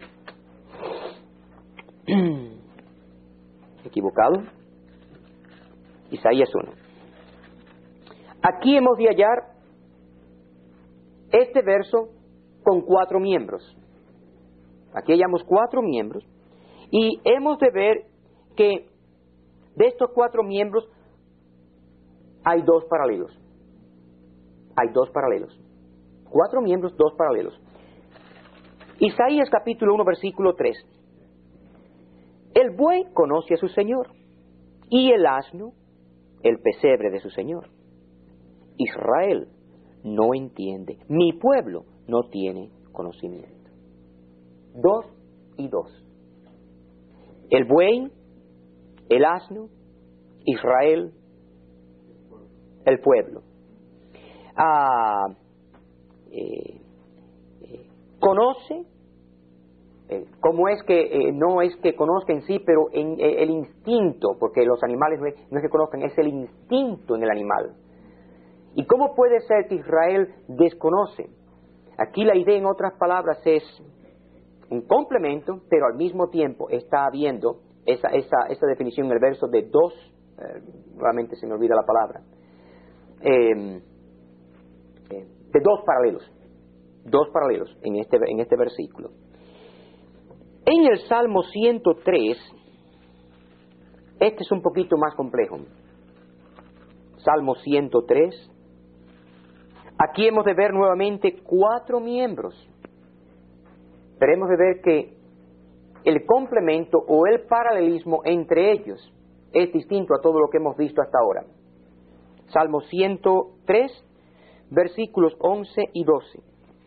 Equivocado. Isaías uno. Aquí hemos de hallar este verso con cuatro miembros. Aquí hallamos cuatro miembros y hemos de ver que de estos cuatro miembros hay dos paralelos. Hay dos paralelos. Cuatro miembros, dos paralelos. Isaías capítulo uno, versículo tres. El buey conoce a su señor y el asno el pesebre de su señor. Israel no entiende, mi pueblo no tiene conocimiento. Dos y dos. El buey, el asno, Israel, el pueblo. Ah, eh, eh, conoce, eh, como es que eh, no es que conozca en sí, pero en eh, el instinto, porque los animales no es, no es que conozcan, es el instinto en el animal. ¿Y cómo puede ser que Israel desconoce? Aquí la idea, en otras palabras, es un complemento, pero al mismo tiempo está habiendo esa, esa, esa definición en el verso de dos, eh, nuevamente se me olvida la palabra, eh, eh, de dos paralelos, dos paralelos en este, en este versículo. En el Salmo ciento tres, este es un poquito más complejo. Salmo ciento tres, aquí hemos de ver nuevamente cuatro miembros. Pero hemos de ver que el complemento o el paralelismo entre ellos es distinto a todo lo que hemos visto hasta ahora. Salmo ciento tres, versículos once y doce.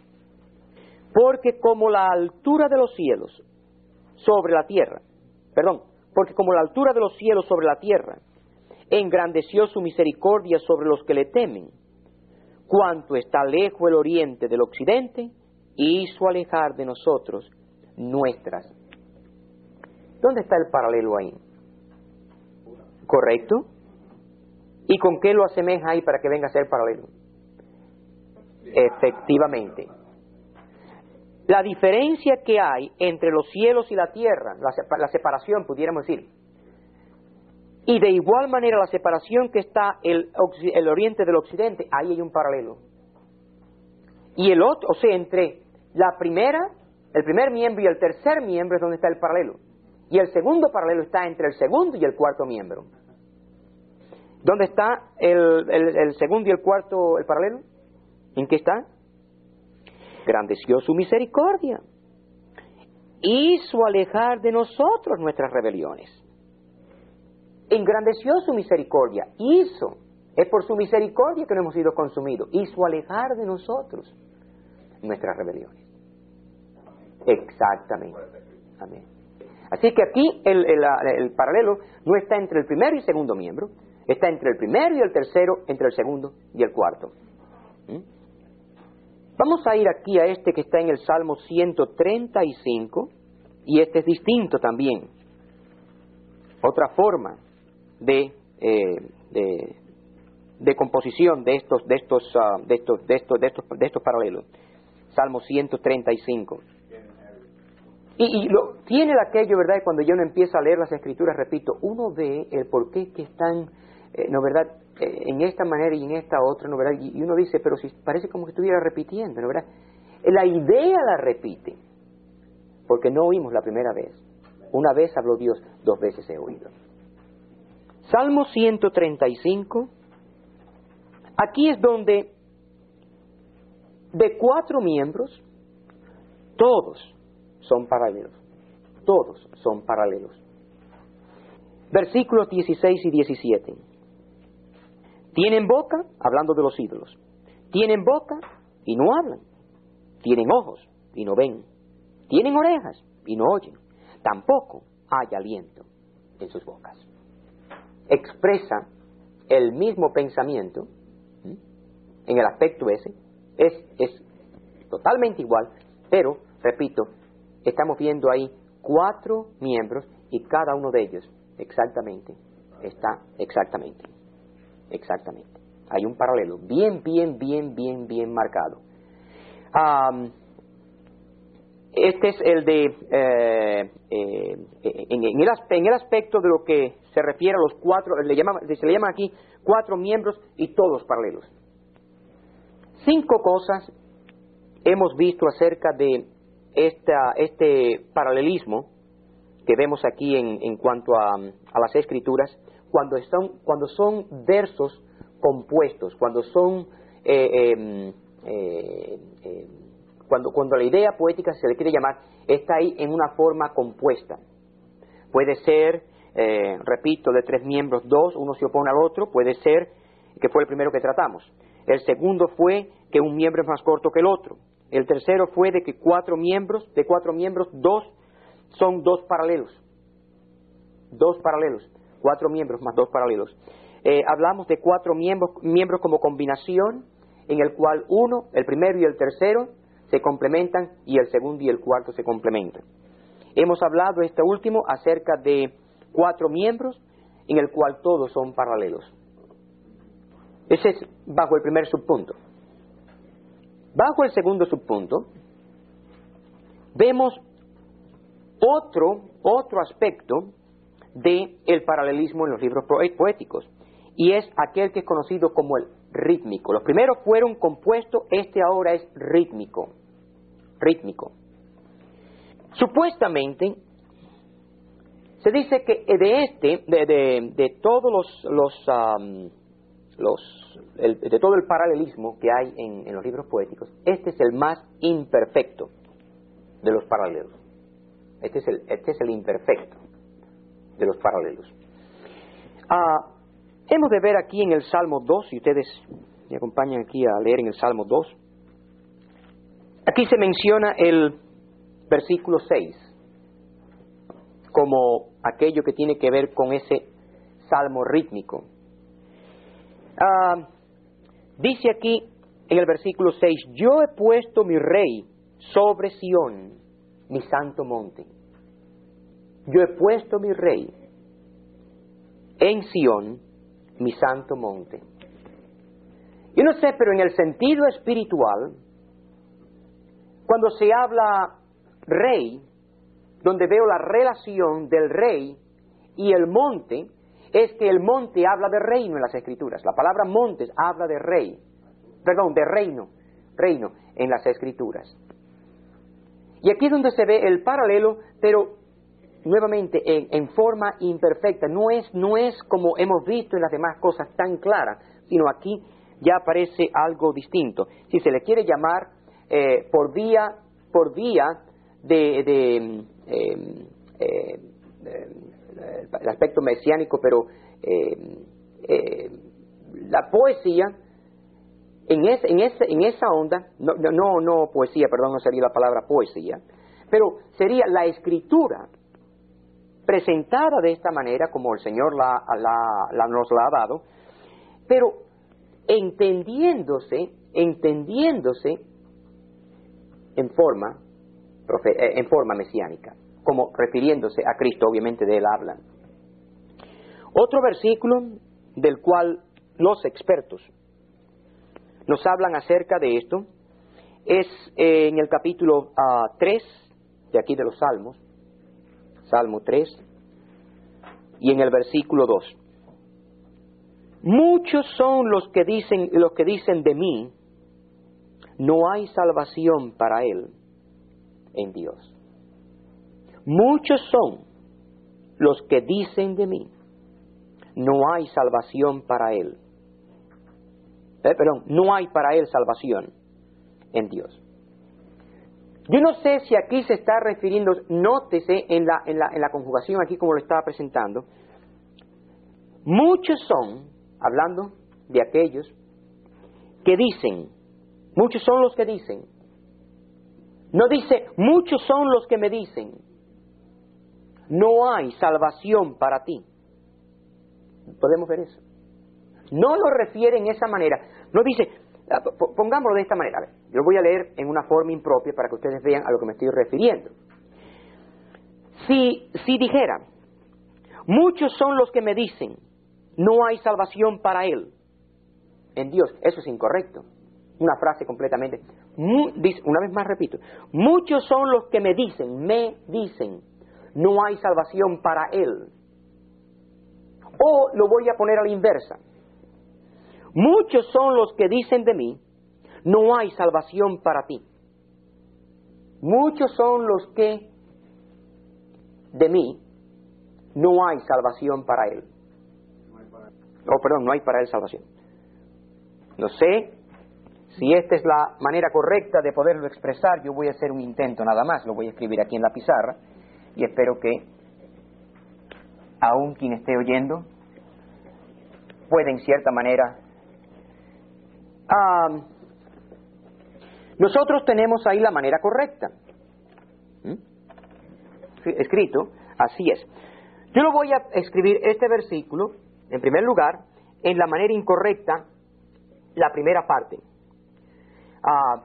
Porque como la altura de los cielos sobre la tierra, perdón, porque como la altura de los cielos sobre la tierra, engrandeció su misericordia sobre los que le temen, cuanto está lejos el oriente del occidente, hizo alejar de nosotros nuestras. ¿Dónde está el paralelo ahí? ¿Correcto? ¿Y con qué lo asemeja ahí para que venga a ser paralelo? Efectivamente. La diferencia que hay entre los cielos y la tierra, la, la separación, pudiéramos decir, y de igual manera la separación que está el, el oriente del occidente, ahí hay un paralelo. Y el otro, o sea, entre la primera, el primer miembro y el tercer miembro es donde está el paralelo. Y el segundo paralelo está entre el segundo y el cuarto miembro. ¿Dónde está el, el, el segundo y el cuarto, el paralelo? ¿En qué está? Engrandeció su misericordia. Hizo alejar de nosotros nuestras rebeliones. Engrandeció su misericordia. Hizo. Es por su misericordia que no hemos sido consumidos. Hizo alejar de nosotros nuestras rebeliones. Exactamente. Amén. Así que aquí el, el, el paralelo no está entre el primero y el segundo miembro, está entre el primero y el tercero, entre el segundo y el cuarto. ¿Mm? Vamos a ir aquí a este que está en el Salmo ciento treinta y cinco, y este es distinto también. Otra forma de, eh, de, de composición de estos, de estos, uh, de estos, de estos, de estos, de estos paralelos. Salmo ciento treinta y cinco. Y, y lo, tiene aquello, ¿verdad? Y cuando yo no empiezo a leer las Escrituras, repito, uno ve el por qué que están, eh, ¿no verdad? Eh, en esta manera y en esta otra, ¿no verdad? Y, y uno dice, pero si parece como que estuviera repitiendo, ¿no verdad? La idea la repite, porque no oímos la primera vez. Una vez habló Dios, dos veces he oído. Salmo ciento treinta y cinco, aquí es donde de cuatro miembros, todos son paralelos. Todos son paralelos. Versículos dieciséis y diecisiete. Tienen boca, hablando de los ídolos. Tienen boca y no hablan. Tienen ojos y no ven. Tienen orejas y no oyen. Tampoco hay aliento en sus bocas. Expresa el mismo pensamiento, ¿sí?, en el aspecto ese. Es, es totalmente igual, pero, repito, estamos viendo ahí cuatro miembros y cada uno de ellos exactamente está exactamente, exactamente. Hay un paralelo bien, bien, bien, bien, bien marcado. Um, este es el de, eh, eh, en, en, el, en el aspecto de lo que se refiere a los cuatro, le llama, se le llama aquí cuatro miembros y todos paralelos. Cinco cosas hemos visto acerca de esta, este paralelismo que vemos aquí en, en cuanto a, a las Escrituras, cuando, están, cuando son versos compuestos, cuando son eh, eh, eh, eh, cuando, cuando la idea poética, se le quiere llamar, está ahí en una forma compuesta. Puede ser, eh, repito, de tres miembros, dos, uno se opone al otro. Puede ser, que fue el primero que tratamos. El segundo fue que un miembro es más corto que el otro. El tercero fue de que cuatro miembros, de cuatro miembros, dos son dos paralelos. Dos paralelos. Cuatro miembros más dos paralelos. Eh, hablamos de cuatro miembros, miembros como combinación, en el cual uno, el primero y el tercero, se complementan y el segundo y el cuarto se complementan. Hemos hablado, este último, acerca de cuatro miembros, en el cual todos son paralelos. Ese es bajo el primer subpunto. Bajo el segundo subpunto, vemos otro, otro aspecto del paralelismo en los libros poéticos, y es aquel que es conocido como el rítmico. Los primeros fueron compuestos, este ahora es rítmico. Rítmico. Supuestamente, se dice que de este, de, de, de todos los, los, um, los el, de todo el paralelismo que hay en, en los libros poéticos, este es el más imperfecto de los paralelos. Este es el, este es el imperfecto de los paralelos. Ah, hemos de ver aquí en el Salmo dos, si ustedes me acompañan aquí a leer en el Salmo dos. Aquí se menciona el versículo seis como aquello que tiene que ver con ese salmo rítmico. Ah, dice aquí en el versículo seis: yo he puesto mi rey sobre Sión, mi santo monte. Yo he puesto mi rey en Sión, mi santo monte. Yo no sé, pero en el sentido espiritual, cuando se habla rey, donde veo la relación del rey y el monte, es que el monte habla de reino en las Escrituras. La palabra montes habla de rey, perdón, de reino, reino en las Escrituras. Y aquí es donde se ve el paralelo, pero nuevamente en, en forma imperfecta. No es, no es como hemos visto en las demás cosas tan clara, sino aquí ya aparece algo distinto. Si se le quiere llamar eh, por vía, por vía de, de eh, eh, eh, el aspecto mesiánico, pero eh, eh, la poesía en, es, en, ese, en esa onda, no, no, no poesía, perdón, no sería la palabra poesía, pero sería la escritura presentada de esta manera, como el Señor la, la, la, nos la ha dado, pero entendiéndose, entendiéndose en forma, en forma mesiánica, como refiriéndose a Cristo, obviamente de Él hablan. Otro versículo del cual los expertos nos hablan acerca de esto es eh, en el capítulo uh, tres de aquí de los Salmos, Salmo tres, y en el versículo dos. Muchos son los que dicen, los que dicen de mí, no hay salvación para él en Dios. Muchos son los que dicen de mí, no hay salvación para él. Eh, perdón, no hay para él salvación en Dios. Yo no sé si aquí se está refiriendo, nótese en la, en la, en la conjugación aquí como lo estaba presentando, muchos son, hablando de aquellos que dicen, muchos son los que dicen, no dice, muchos son los que me dicen, no hay salvación para ti. ¿Podemos ver eso? No lo refiere en esa manera, no dice, pongámoslo de esta manera, a ver, yo lo voy a leer en una forma impropia para que ustedes vean a lo que me estoy refiriendo. Si, si dijera, muchos son los que me dicen, no hay salvación para él, en Dios, eso es incorrecto. Una frase completamente, mu, dice, una vez más repito, muchos son los que me dicen, me dicen, no hay salvación para él. O lo voy a poner a la inversa. Muchos son los que dicen de mí, no hay salvación para ti. Muchos son los que de mí, no hay salvación para él. Oh, perdón, no hay para él salvación. No sé si esta es la manera correcta de poderlo expresar. Yo voy a hacer un intento nada más, lo voy a escribir aquí en la pizarra y espero que aún quien esté oyendo pueda en cierta manera. Ah, nosotros tenemos ahí la manera correcta. ¿Mm? Sí, escrito, así es. Yo lo voy a escribir este versículo, en primer lugar, en la manera incorrecta, la primera parte. Ah,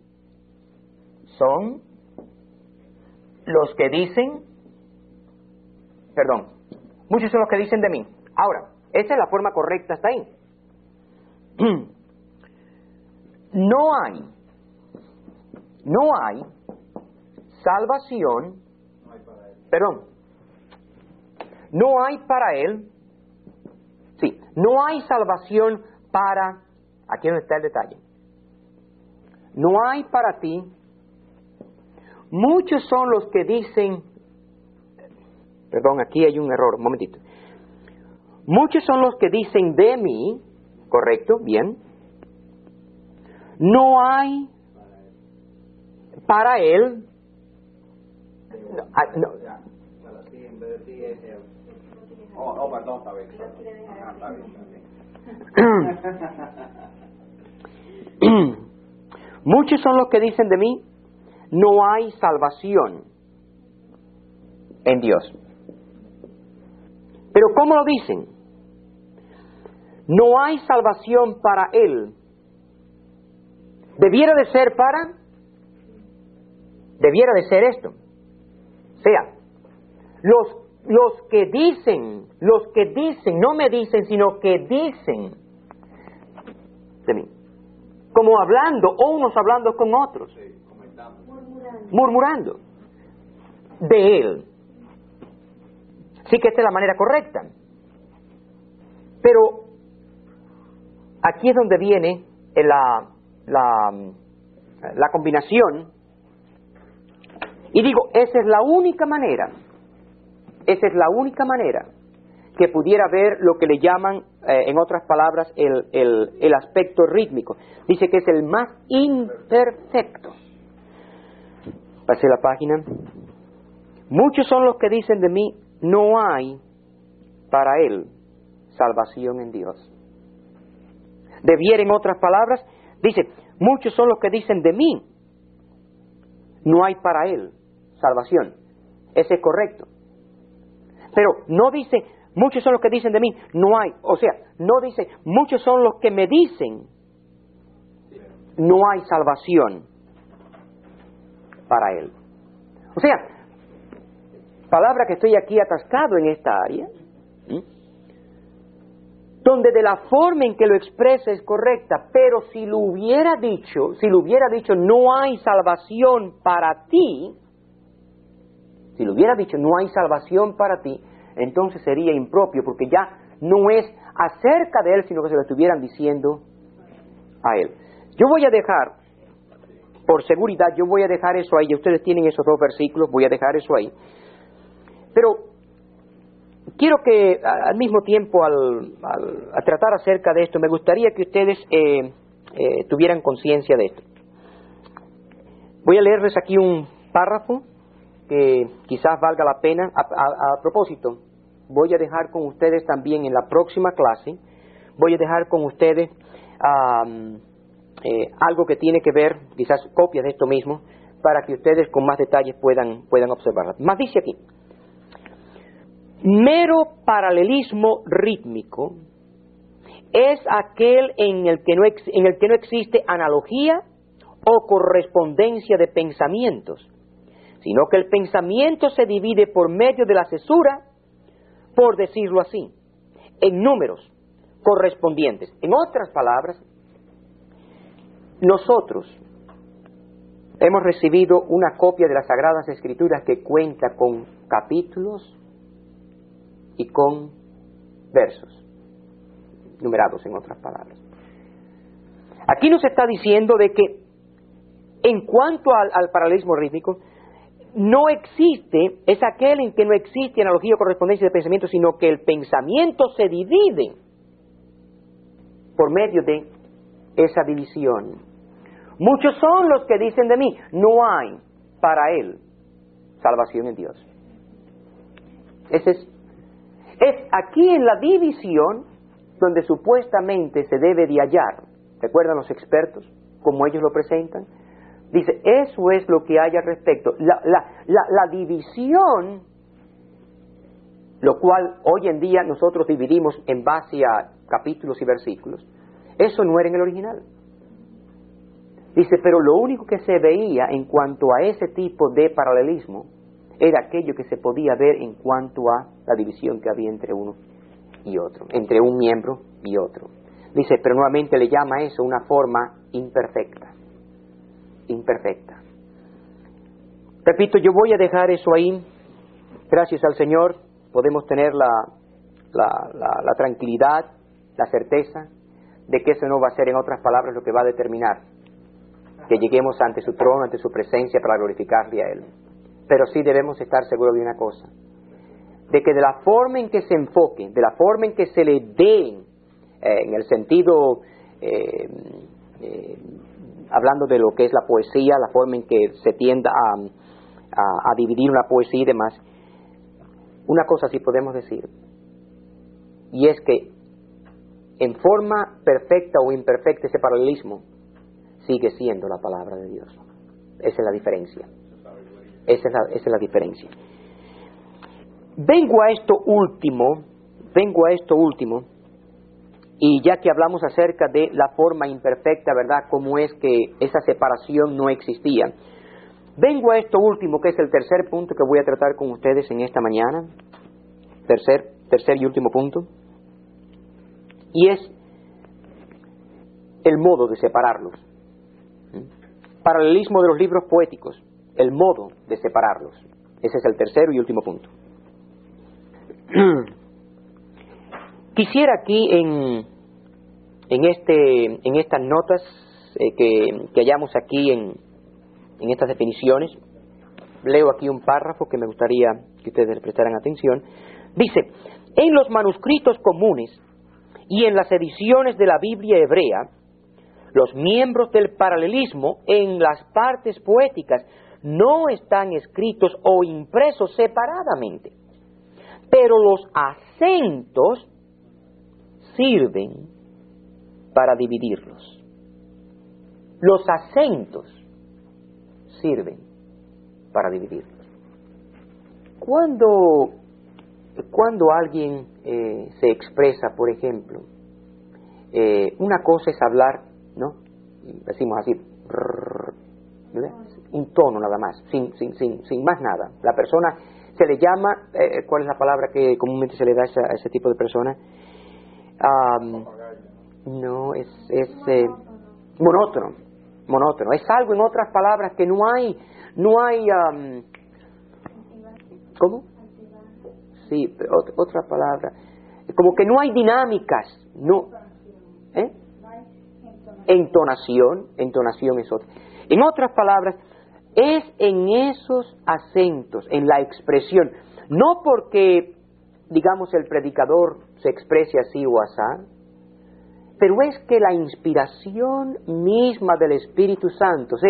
son los que dicen, perdón, muchos son los que dicen de mí. Ahora, esa es la forma correcta hasta ahí. No hay, no hay salvación, perdón, no hay para él, sí, no hay salvación para, aquí no está el detalle, no hay para ti, muchos son los que dicen, perdón, aquí hay un error, un momentito, muchos son los que dicen de mí, correcto, bien, no hay para él, no, no, Oh, oh, perdón, está bien. Ah, está bien. muchos son los que dicen de mí, no hay salvación en Dios. Pero ¿cómo lo dicen? No hay salvación para él. Debiera de ser para, debiera de ser esto. O sea, los Los que dicen, los que dicen, no me dicen, sino que dicen de mí. Como hablando, o unos hablando con otros. Sí, comentando. Murmurando. Murmurando. De él. Sí que esta es la manera correcta. Pero aquí es donde viene la, la, la combinación. Y digo, esa es la única manera. Esa es la única manera que pudiera ver lo que le llaman, eh, en otras palabras, el, el, el aspecto rítmico. Dice que es el más imperfecto. Pasé la página. Muchos son los que dicen de mí, no hay para él salvación en Dios. Debiera, en otras palabras, dice, muchos son los que dicen de mí, no hay para él salvación. Ese es correcto. Pero no dice, muchos son los que dicen de mí, no hay. O sea, no dice, muchos son los que me dicen, no hay salvación para él. O sea, palabra que estoy aquí atascado en esta área, ¿sí? Donde de la forma en que lo expresa es correcta, pero si lo hubiera dicho, si lo hubiera dicho, no hay salvación para ti, si lo hubiera dicho, no hay salvación para ti, entonces sería impropio, porque ya no es acerca de él, sino que se lo estuvieran diciendo a él. Yo voy a dejar, por seguridad, yo voy a dejar eso ahí, ya ustedes tienen esos dos versículos, voy a dejar eso ahí. Pero quiero que al mismo tiempo, al, al a tratar acerca de esto, me gustaría que ustedes eh, eh, tuvieran conciencia de esto. Voy a leerles aquí un párrafo que quizás valga la pena. A, a, a propósito, voy a dejar con ustedes también en la próxima clase, voy a dejar con ustedes um, eh, algo que tiene que ver, quizás copias de esto mismo, para que ustedes con más detalles puedan, puedan observarla. Más dice aquí: mero paralelismo rítmico es aquel en el que no, ex, en el que no existe analogía o correspondencia de pensamientos, sino que el pensamiento se divide por medio de la cesura, por decirlo así, en números correspondientes. En otras palabras, nosotros hemos recibido una copia de las Sagradas Escrituras que cuenta con capítulos y con versos, numerados en otras palabras. Aquí nos está diciendo de que en cuanto al, al paralelismo rítmico, no existe, es aquel en que no existe analogía o correspondencia de pensamiento, sino que el pensamiento se divide por medio de esa división. Muchos son los que dicen de mí, no hay para él salvación en Dios. Ese es, es aquí en la división donde supuestamente se debe de hallar. ¿Recuerdan los expertos como ellos lo presentan? Dice, eso es lo que hay al respecto. La, la, la, la división, lo cual hoy en día nosotros dividimos en base a capítulos y versículos, eso no era en el original. Dice, pero lo único que se veía en cuanto a ese tipo de paralelismo era aquello que se podía ver en cuanto a la división que había entre uno y otro, entre un miembro y otro. Dice, pero nuevamente le llama eso una forma imperfecta. Imperfecta. Repito, yo voy a dejar eso ahí. Gracias al Señor podemos tener la, la, la, la tranquilidad, la certeza de que eso no va a ser, en otras palabras, lo que va a determinar que lleguemos ante su trono, ante su presencia para glorificarle a Él. Pero sí debemos estar seguros de una cosa, de que de la forma en que se enfoque, de la forma en que se le dé, eh, en el sentido, eh, eh, hablando de lo que es la poesía, la forma en que se tienda a, a, a dividir una poesía y demás, una cosa sí podemos decir, y es que en forma perfecta o imperfecta ese paralelismo sigue siendo la palabra de Dios. Esa es la diferencia. Esa es la, esa es la diferencia. Vengo a esto último, vengo a esto último, y ya que hablamos acerca de la forma imperfecta, ¿verdad?, cómo es que esa separación no existía. Vengo a esto último, que es el tercer punto que voy a tratar con ustedes en esta mañana. Tercer, tercer y último punto. Y es el modo de separarlos. Paralelismo de los libros poéticos, el modo de separarlos. Ese es el tercero y último punto. Quisiera aquí en, en, este, en estas notas eh, que, que hallamos aquí en, en estas definiciones, leo aquí un párrafo que me gustaría que ustedes prestaran atención. Dice, en los manuscritos comunes y en las ediciones de la Biblia hebrea, los miembros del paralelismo en las partes poéticas no están escritos o impresos separadamente, pero los acentos sirven para dividirlos. Los acentos sirven para dividirlos. Cuando, cuando alguien eh, se expresa, por ejemplo, eh, una cosa es hablar, ¿no? Decimos así, ¿verdad? Un tono nada más, sin, sin, sin, sin más nada. La persona se le llama, eh, ¿cuál es la palabra que comúnmente se le da a ese, a ese tipo de persona? Um, no, es, es eh, monótono, monótono. Es algo, en otras palabras, que no hay, no hay, um, ¿cómo? Sí, otra, otra palabra. Como que no hay dinámicas, no, ¿eh? Entonación, entonación es otra. En otras palabras, es en esos acentos, en la expresión, no porque, digamos, el predicador se exprese así o asá, pero es que la inspiración misma del Espíritu Santo, o sea,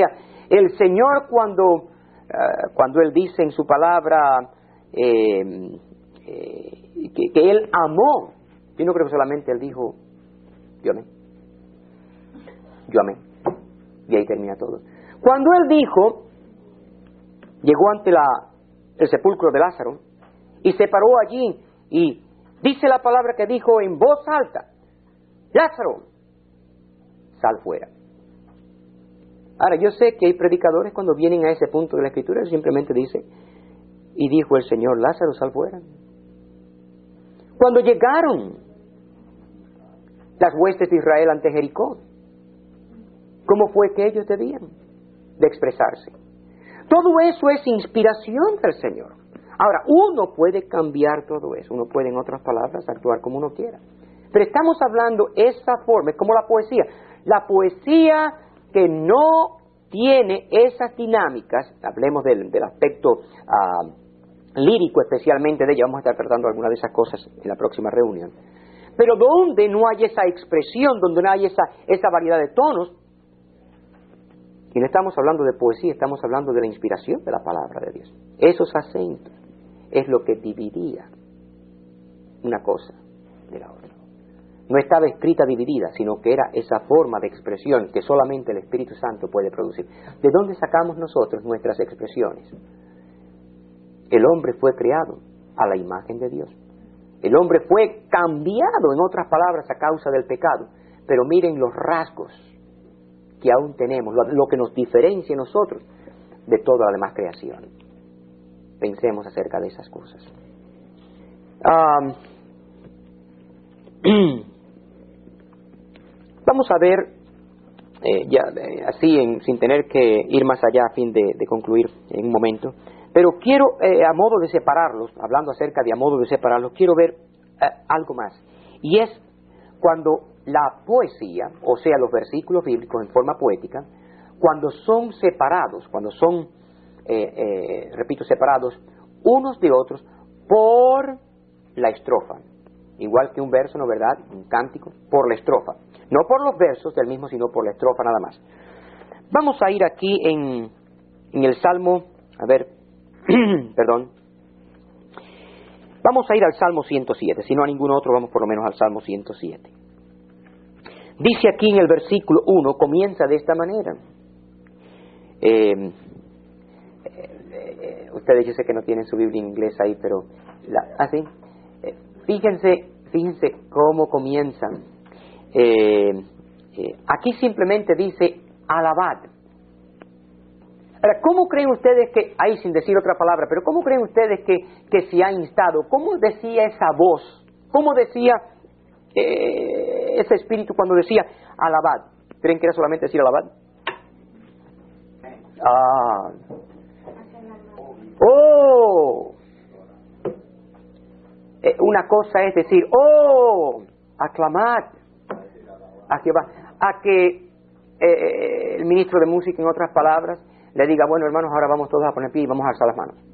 El Señor cuando, uh, cuando Él dice en su palabra eh, eh, que, que Él amó, yo no creo que solamente Él dijo, yo amé, yo amé, y ahí termina todo. Cuando Él dijo, llegó ante la, el sepulcro de Lázaro, y se paró allí, y dice la palabra que dijo en voz alta, Lázaro, sal fuera. Ahora, yo sé que hay predicadores cuando vienen a ese punto de la Escritura, simplemente dice, y dijo el Señor, Lázaro, sal fuera. Cuando llegaron las huestes de Israel ante Jericó, ¿cómo fue que ellos debían de expresarse? Todo eso es inspiración del Señor. Ahora, uno puede cambiar todo eso, uno puede, en otras palabras, actuar como uno quiera. Pero estamos hablando esa forma, es como la poesía. La poesía que no tiene esas dinámicas, hablemos del, del aspecto uh, lírico especialmente de ella, vamos a estar tratando algunas de esas cosas en la próxima reunión. Pero donde no hay esa expresión, donde no hay esa, esa variedad de tonos, y no estamos hablando de poesía, estamos hablando de la inspiración de la palabra de Dios. Esos acentos es lo que dividía una cosa de la otra. No estaba escrita dividida, sino que era esa forma de expresión que solamente el Espíritu Santo puede producir. ¿De dónde sacamos nosotros nuestras expresiones? El hombre fue creado a la imagen de Dios. El hombre fue cambiado, en otras palabras, a causa del pecado. Pero miren los rasgos que aún tenemos, lo, lo que nos diferencia a nosotros de toda la demás creación. Pensemos acerca de esas cosas. Um, vamos a ver, eh, ya eh, así, en, sin tener que ir más allá a fin de, de concluir en un momento, pero quiero, eh, a modo de separarlos, hablando acerca de a modo de separarlos, quiero ver eh, algo más. Y es cuando la poesía, o sea, los versículos bíblicos en forma poética, cuando son separados, cuando son, eh, eh, repito, separados unos de otros por la estrofa. Igual que un verso, ¿no verdad? Un cántico, por la estrofa. No por los versos del mismo, sino por la estrofa nada más. Vamos a ir aquí en, en el Salmo, a ver, perdón. Vamos a ir al Salmo ciento siete, si no a ningún otro, vamos por lo menos al Salmo ciento siete. Dice aquí en el versículo uno, comienza de esta manera. Eh, eh, eh, ustedes yo sé que no tienen su Biblia en inglés ahí, pero así, ¿ah, eh, fíjense, fíjense cómo comienzan. Eh, eh, aquí simplemente dice alabad. Ahora, ¿cómo creen ustedes que, ahí sin decir otra palabra, pero cómo creen ustedes que, que se ha instado? ¿Cómo decía esa voz? ¿Cómo decía eh, ese espíritu cuando decía alabad? ¿Creen que era solamente decir alabad? Ah. Oh. Eh, una cosa es decir, oh, aclamad a Jehová. A que eh, el ministro de música, en otras palabras, le diga, bueno, hermanos, ahora vamos todos a poner pie y vamos a alzar las manos.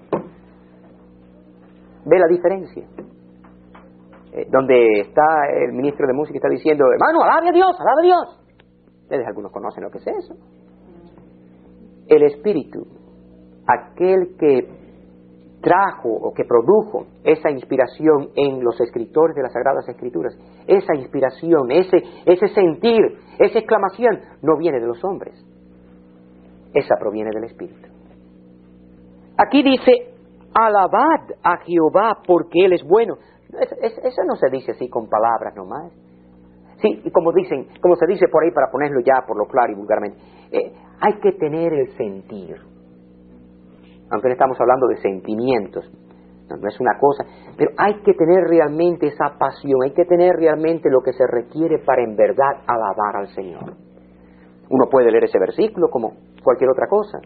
¿Ve la diferencia? Eh, donde está el ministro de música y está diciendo, hermano, alabe a Dios, alabe a Dios. Ustedes algunos conocen lo que es eso. El Espíritu, aquel que trajo o que produjo esa inspiración en los escritores de las Sagradas Escrituras, esa inspiración, ese, ese sentir, esa exclamación, no viene de los hombres. Esa proviene del Espíritu. Aquí dice, alabad a Jehová porque Él es bueno. Es, es, eso no se dice así con palabras nomás. Sí, y como dicen, como se dice por ahí para ponerlo ya por lo claro y vulgarmente, eh, hay que tener el sentir. Aunque no estamos hablando de sentimientos, no, no es una cosa, pero hay que tener realmente esa pasión, hay que tener realmente lo que se requiere para en verdad alabar al Señor. Uno puede leer ese versículo como cualquier otra cosa.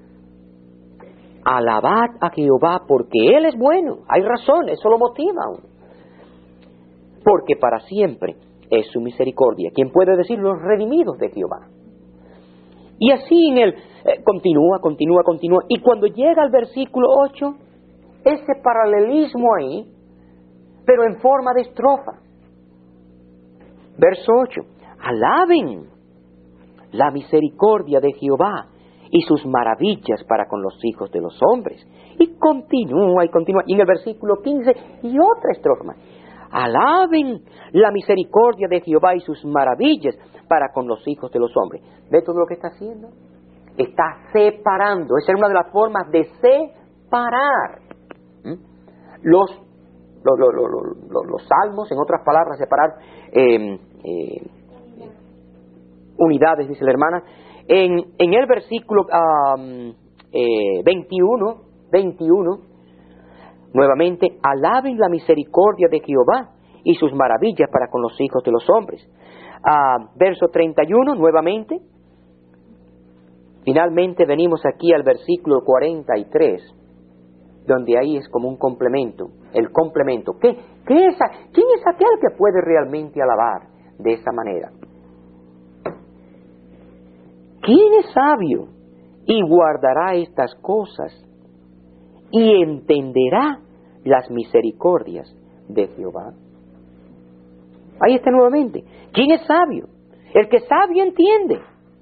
Alabad a Jehová porque Él es bueno. Hay razón, eso lo motiva a uno. Porque para siempre es su misericordia. ¿Quién puede decir los redimidos de Jehová? Y así en él eh, continúa, continúa, continúa. Y cuando llega al versículo ocho, ese paralelismo ahí, pero en forma de estrofa. Verso ocho. Alaben la misericordia de Jehová y sus maravillas para con los hijos de los hombres. Y continúa y continúa. Y en el versículo quince, y otra estrofa más. Alaben la misericordia de Jehová y sus maravillas para con los hijos de los hombres. ¿Ve todo lo que está haciendo? Está separando. Esa es una de las formas de separar. ¿Mm? Los, los, los, los, los, los salmos, en otras palabras, separar eh, eh, unidades, dice la hermana. En, en el versículo um, eh, veintiuno, veintiuno, nuevamente, alaben la misericordia de Jehová y sus maravillas para con los hijos de los hombres. Uh, verso treinta y uno, nuevamente. Finalmente venimos aquí al versículo cuarenta y tres, donde ahí es como un complemento, el complemento. ¿Qué, qué es, ¿Quién es aquel que puede realmente alabar de esa manera? ¿Quién es sabio y guardará estas cosas y entenderá las misericordias de Jehová? Ahí está nuevamente. ¿Quién es sabio? El que sabio entiende.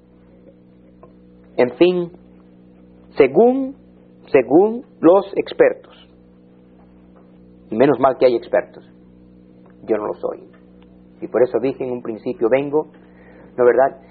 En fin, según, según los expertos, menos mal que hay expertos, yo no lo soy. Y por eso dije en un principio, vengo, ¿no verdad?,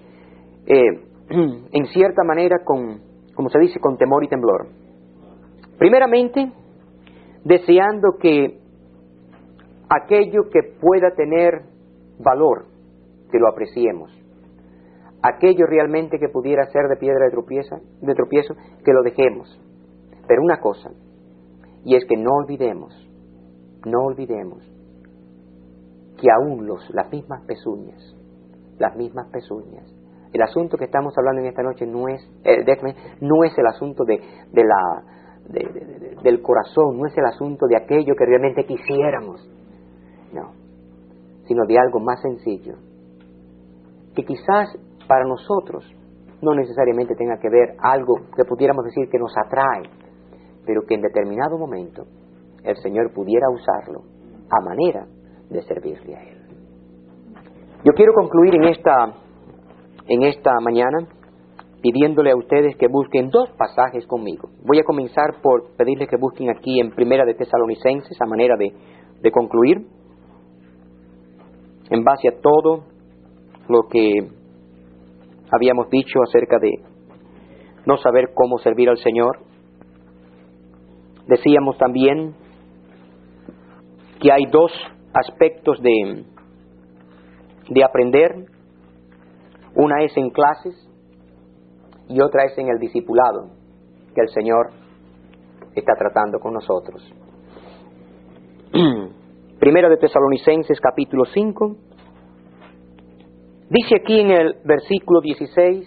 eh, en cierta manera con, como se dice, con temor y temblor. Primeramente, deseando que aquello que pueda tener valor, que lo apreciemos. Aquello realmente que pudiera ser de piedra de tropiezo, de tropiezo, que lo dejemos. Pero una cosa, y es que no olvidemos, no olvidemos, que aún los, las mismas pezuñas, las mismas pezuñas, el asunto que estamos hablando en esta noche no es, eh, déjame, no es el asunto de, de la, de, de, de, del corazón, no es el asunto de aquello que realmente quisiéramos, no, sino de algo más sencillo, que quizás para nosotros no necesariamente tenga que ver algo que pudiéramos decir que nos atrae, pero que en determinado momento el Señor pudiera usarlo a manera de servirle a Él. Yo quiero concluir en esta, en esta mañana pidiéndole a ustedes que busquen dos pasajes conmigo. Voy a comenzar por pedirles que busquen aquí en Primera de Tesalonicenses a manera de, de concluir, en base a todo lo que habíamos dicho acerca de no saber cómo servir al Señor. Decíamos también que hay dos aspectos de, de aprender. Una es en clases y otra es en el discipulado que el Señor está tratando con nosotros. Primera de Tesalonicenses capítulo cinco. Dice aquí en el versículo dieciséis,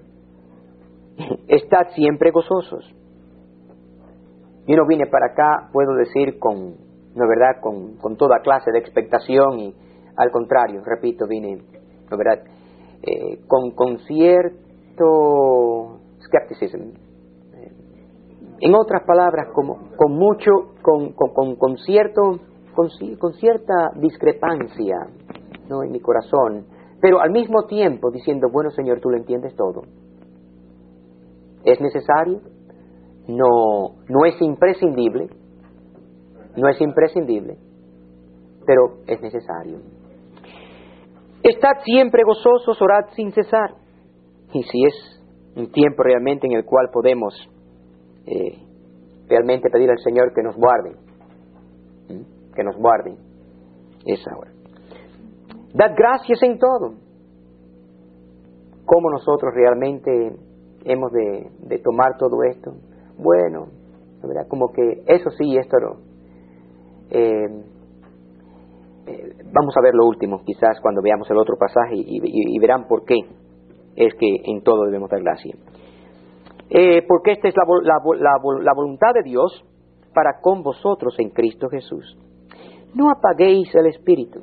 estad siempre gozosos. Yo no vine para acá, puedo decir, con, no verdad, con, con toda clase de expectación y al contrario, repito, vine, no verdad, eh, con, con cierto skepticism. En otras palabras, como, con mucho, con, con, con, con cierto, con, con cierta discrepancia, ¿no?, en mi corazón. Pero al mismo tiempo diciendo, bueno Señor, tú lo entiendes todo. ¿Es necesario? No, no es imprescindible, no es imprescindible, pero es necesario. Estad siempre gozosos, orad sin cesar. Y si es un tiempo realmente en el cual podemos eh, realmente pedir al Señor que nos guarde, ¿sí?, que nos guarde, es ahora. Dad gracias en todo. ¿Cómo nosotros realmente hemos de, de tomar todo esto? Bueno, ¿verdad?, como que eso sí, esto no. Eh, eh, vamos a ver lo último, quizás cuando veamos el otro pasaje y, y, y verán por qué es que en todo debemos dar gracia. Eh, porque esta es la, la, la, la voluntad de Dios para con vosotros en Cristo Jesús. No apaguéis el espíritu.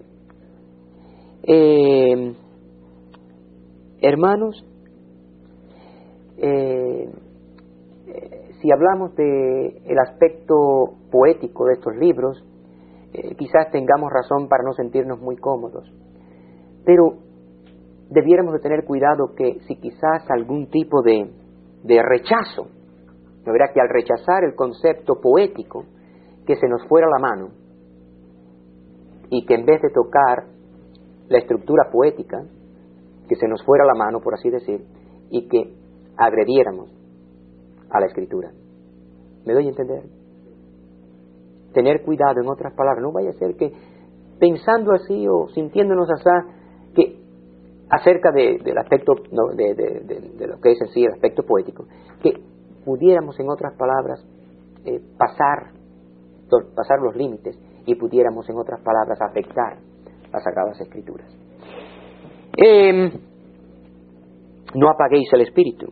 Eh, hermanos, eh, eh, si hablamos de el aspecto poético de estos libros, eh, quizás tengamos razón para no sentirnos muy cómodos, pero debiéramos de tener cuidado que si quizás algún tipo de, de rechazo. ¿No verá que al rechazar el concepto poético, que se nos fuera la mano y que en vez de tocar la estructura poética, que se nos fuera la mano, por así decir, y que agrediéramos a la Escritura? ¿Me doy a entender? Tener cuidado, en otras palabras, no vaya a ser que pensando así o sintiéndonos así, que acerca de, del aspecto, no, de, de, de, de lo que es en sí el aspecto poético, que pudiéramos, en otras palabras, eh, pasar, pasar los límites y pudiéramos, en otras palabras, afectar las Sagradas Escrituras. Eh, no apaguéis el espíritu.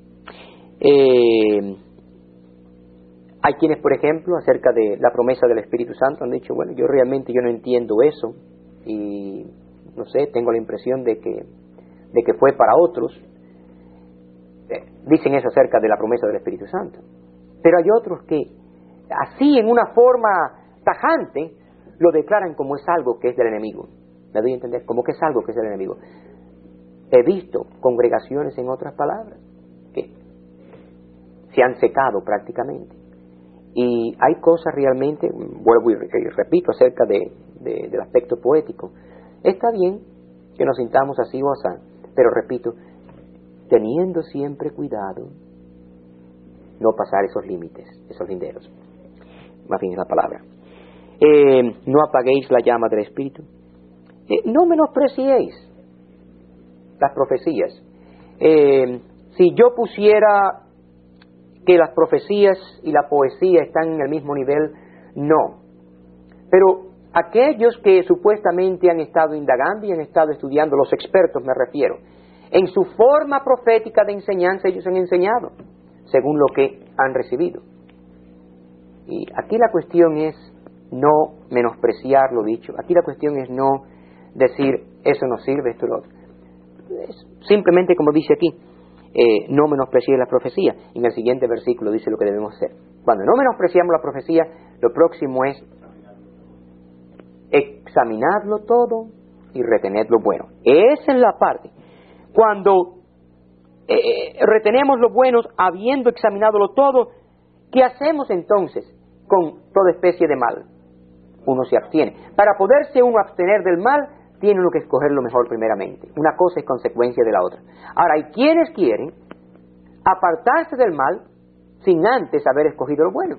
Eh, hay quienes, por ejemplo, acerca de la promesa del Espíritu Santo han dicho, bueno, yo realmente yo no entiendo eso y no sé, tengo la impresión de que de que fue para otros. Eh, dicen eso acerca de la promesa del Espíritu Santo. Pero hay otros que así en una forma tajante lo declaran como es algo que es del enemigo. ¿Me doy a entender? Como que es algo que es del enemigo. He visto congregaciones, en otras palabras, que se han secado prácticamente. Y hay cosas realmente, vuelvo y repito, acerca de, de, del aspecto poético. Está bien que nos sintamos así o así, pero repito, teniendo siempre cuidado, no pasar esos límites, esos linderos. Más bien es la palabra. Eh, no apaguéis la llama del Espíritu. Eh, no menospreciéis las profecías. Eh, si yo pusiera que las profecías y la poesía están en el mismo nivel, no. Pero aquellos que supuestamente han estado indagando y han estado estudiando, los expertos me refiero, en su forma profética de enseñanza ellos han enseñado, según lo que han recibido. Y aquí la cuestión es no menospreciar lo dicho, aquí la cuestión es no decir, eso no sirve, esto lo otro. Es simplemente como dice aquí, eh, no menospreciéis la profecía. En el siguiente versículo dice lo que debemos hacer. Cuando no menospreciamos la profecía, lo próximo es examinarlo todo y retener lo bueno. Esa es la parte. Cuando eh, retenemos lo bueno, habiendo examinado todo, ¿qué hacemos entonces con toda especie de mal? Uno se abstiene. Para poderse uno abstener del mal, tiene uno que escoger lo mejor primeramente. Una cosa es consecuencia de la otra. Ahora, hay quienes quieren apartarse del mal sin antes haber escogido lo bueno.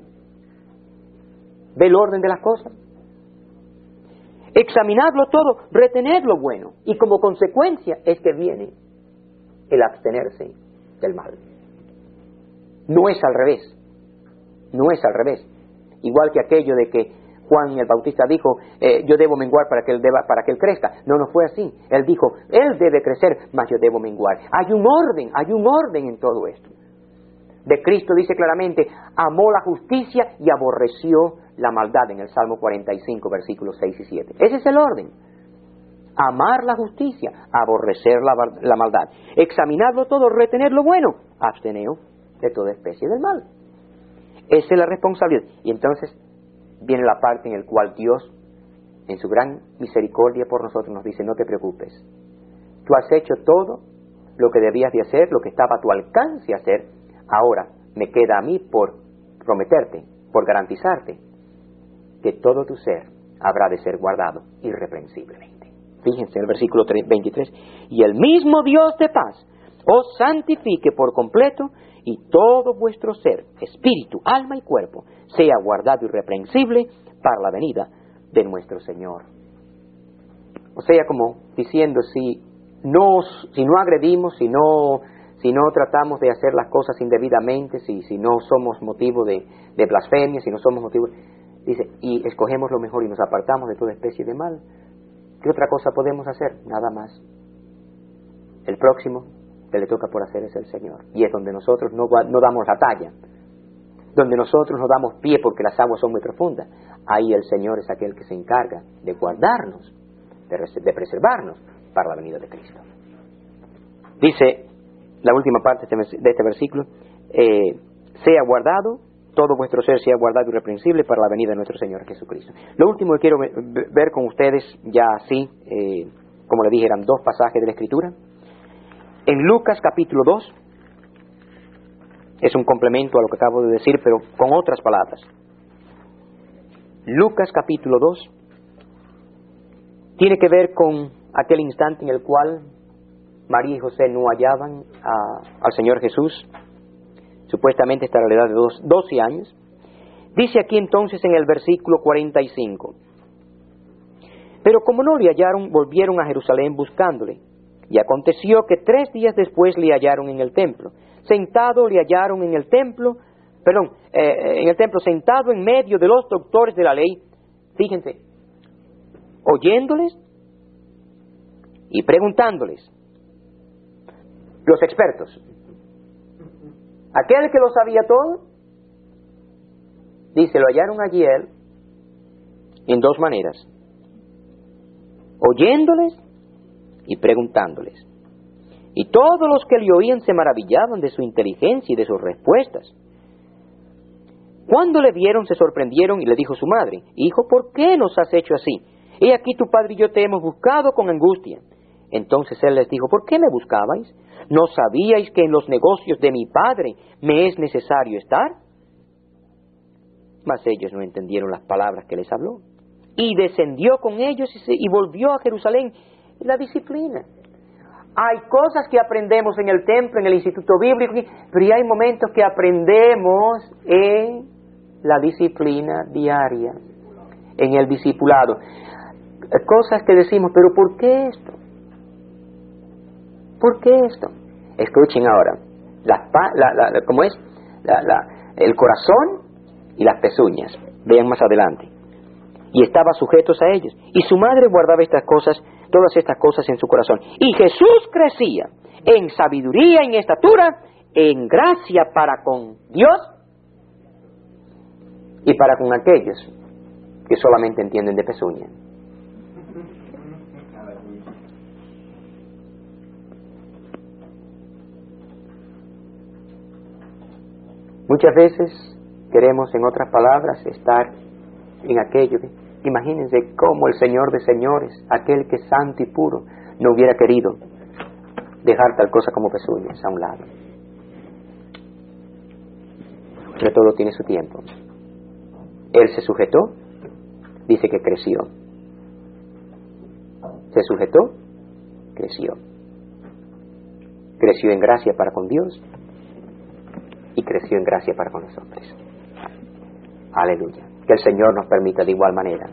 ¿Ve el orden de las cosas? Examinarlo todo, retener lo bueno. Y como consecuencia es que viene el abstenerse del mal. No es al revés. No es al revés. Igual que aquello de que Juan el Bautista dijo, eh, yo debo menguar para que él deba, para que él crezca. No, no fue así. Él dijo, él debe crecer, mas yo debo menguar. Hay un orden, hay un orden en todo esto. De Cristo dice claramente, amó la justicia y aborreció la maldad, en el Salmo cuarenta y cinco, versículos seis y siete. Ese es el orden. Amar la justicia, aborrecer la, la maldad. Examinarlo todo, retener lo bueno, absteneos de toda especie del mal. Esa es la responsabilidad. Y entonces viene la parte en la cual Dios, en su gran misericordia por nosotros, nos dice, no te preocupes. Tú has hecho todo lo que debías de hacer, lo que estaba a tu alcance hacer. Ahora me queda a mí por prometerte, por garantizarte, que todo tu ser habrá de ser guardado irreprensiblemente. Fíjense en el versículo veintitrés. Y el mismo Dios de paz os santifique por completo, y todo vuestro ser, espíritu, alma y cuerpo, sea guardado irreprensible para la venida de nuestro Señor. O sea, como diciendo, si no, si no agredimos, si no, si no tratamos de hacer las cosas indebidamente, si, si no somos motivo de, de blasfemia, si no somos motivo, dice, y escogemos lo mejor y nos apartamos de toda especie de mal, ¿qué otra cosa podemos hacer? Nada más. El próximo que le toca por hacer es el Señor, y es donde nosotros no, no damos la talla, donde nosotros no damos pie porque las aguas son muy profundas. Ahí el Señor es aquel que se encarga de guardarnos, de, de preservarnos para la venida de Cristo. Dice la última parte de este, de este versículo, eh, sea guardado, todo vuestro ser sea guardado irreprensible para la venida de nuestro Señor Jesucristo. Lo último que quiero ver con ustedes, ya así, eh, como le dije, eran dos pasajes de la Escritura. En Lucas capítulo dos, Es un complemento a lo que acabo de decir, pero con otras palabras. Lucas capítulo dos tiene que ver con aquel instante en el cual María y José no hallaban a, al Señor Jesús, supuestamente hasta la edad de dos, doce años. Dice aquí entonces en el versículo cuarenta y cinco, pero como no le hallaron, volvieron a Jerusalén buscándole. Y aconteció que tres días después le hallaron en el templo. Sentado le hallaron en el templo, perdón, eh, en el templo, sentado en medio de los doctores de la ley, fíjense, oyéndoles y preguntándoles. Los expertos. Aquel que lo sabía todo, dice, lo hallaron allí él en dos maneras. Oyéndoles y preguntándoles. Y todos los que le oían se maravillaban de su inteligencia y de sus respuestas. Cuando le vieron se sorprendieron y le dijo su madre, hijo, ¿por qué nos has hecho así? He aquí tu padre y yo te hemos buscado con angustia. Entonces él les dijo, ¿por qué me buscabais? ¿No sabíais que en los negocios de mi padre me es necesario estar? Mas ellos no entendieron las palabras que les habló. Y descendió con ellos y, se, y volvió a Jerusalén. La disciplina. Hay cosas que aprendemos en el templo, en el instituto bíblico, pero hay momentos que aprendemos en la disciplina diaria, en el discipulado. Cosas que decimos, pero ¿por qué esto? ¿Por qué esto? Escuchen ahora, la, la, la, ¿cómo es? La, la, el corazón y las pezuñas. Vean más adelante. Y estaba sujetos a ellos. Y su madre guardaba estas cosas, todas estas cosas en su corazón. Y Jesús crecía en sabiduría, en estatura, en gracia para con Dios y para con aquellos que solamente entienden de pezuña. Muchas veces queremos, en otras palabras, estar en aquello. Imagínense cómo el Señor de señores, aquel que es santo y puro, no hubiera querido dejar tal cosa como pezuñas a un lado. Pero todo tiene su tiempo. Él se sujetó, dice que creció. Se sujetó, creció. Creció en gracia para con Dios y creció en gracia para con los hombres. Aleluya. Que el Señor nos permita de igual manera.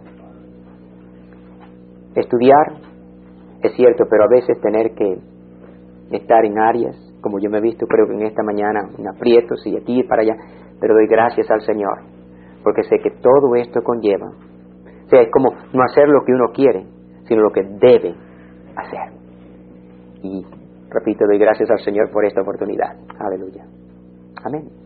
Estudiar, es cierto, pero a veces tener que estar en áreas, como yo me he visto, creo que en esta mañana, en aprietos y aquí y para allá, pero doy gracias al Señor, porque sé que todo esto conlleva, o sea, es como no hacer lo que uno quiere, sino lo que debe hacer. Y, repito, doy gracias al Señor por esta oportunidad. Aleluya. Amén.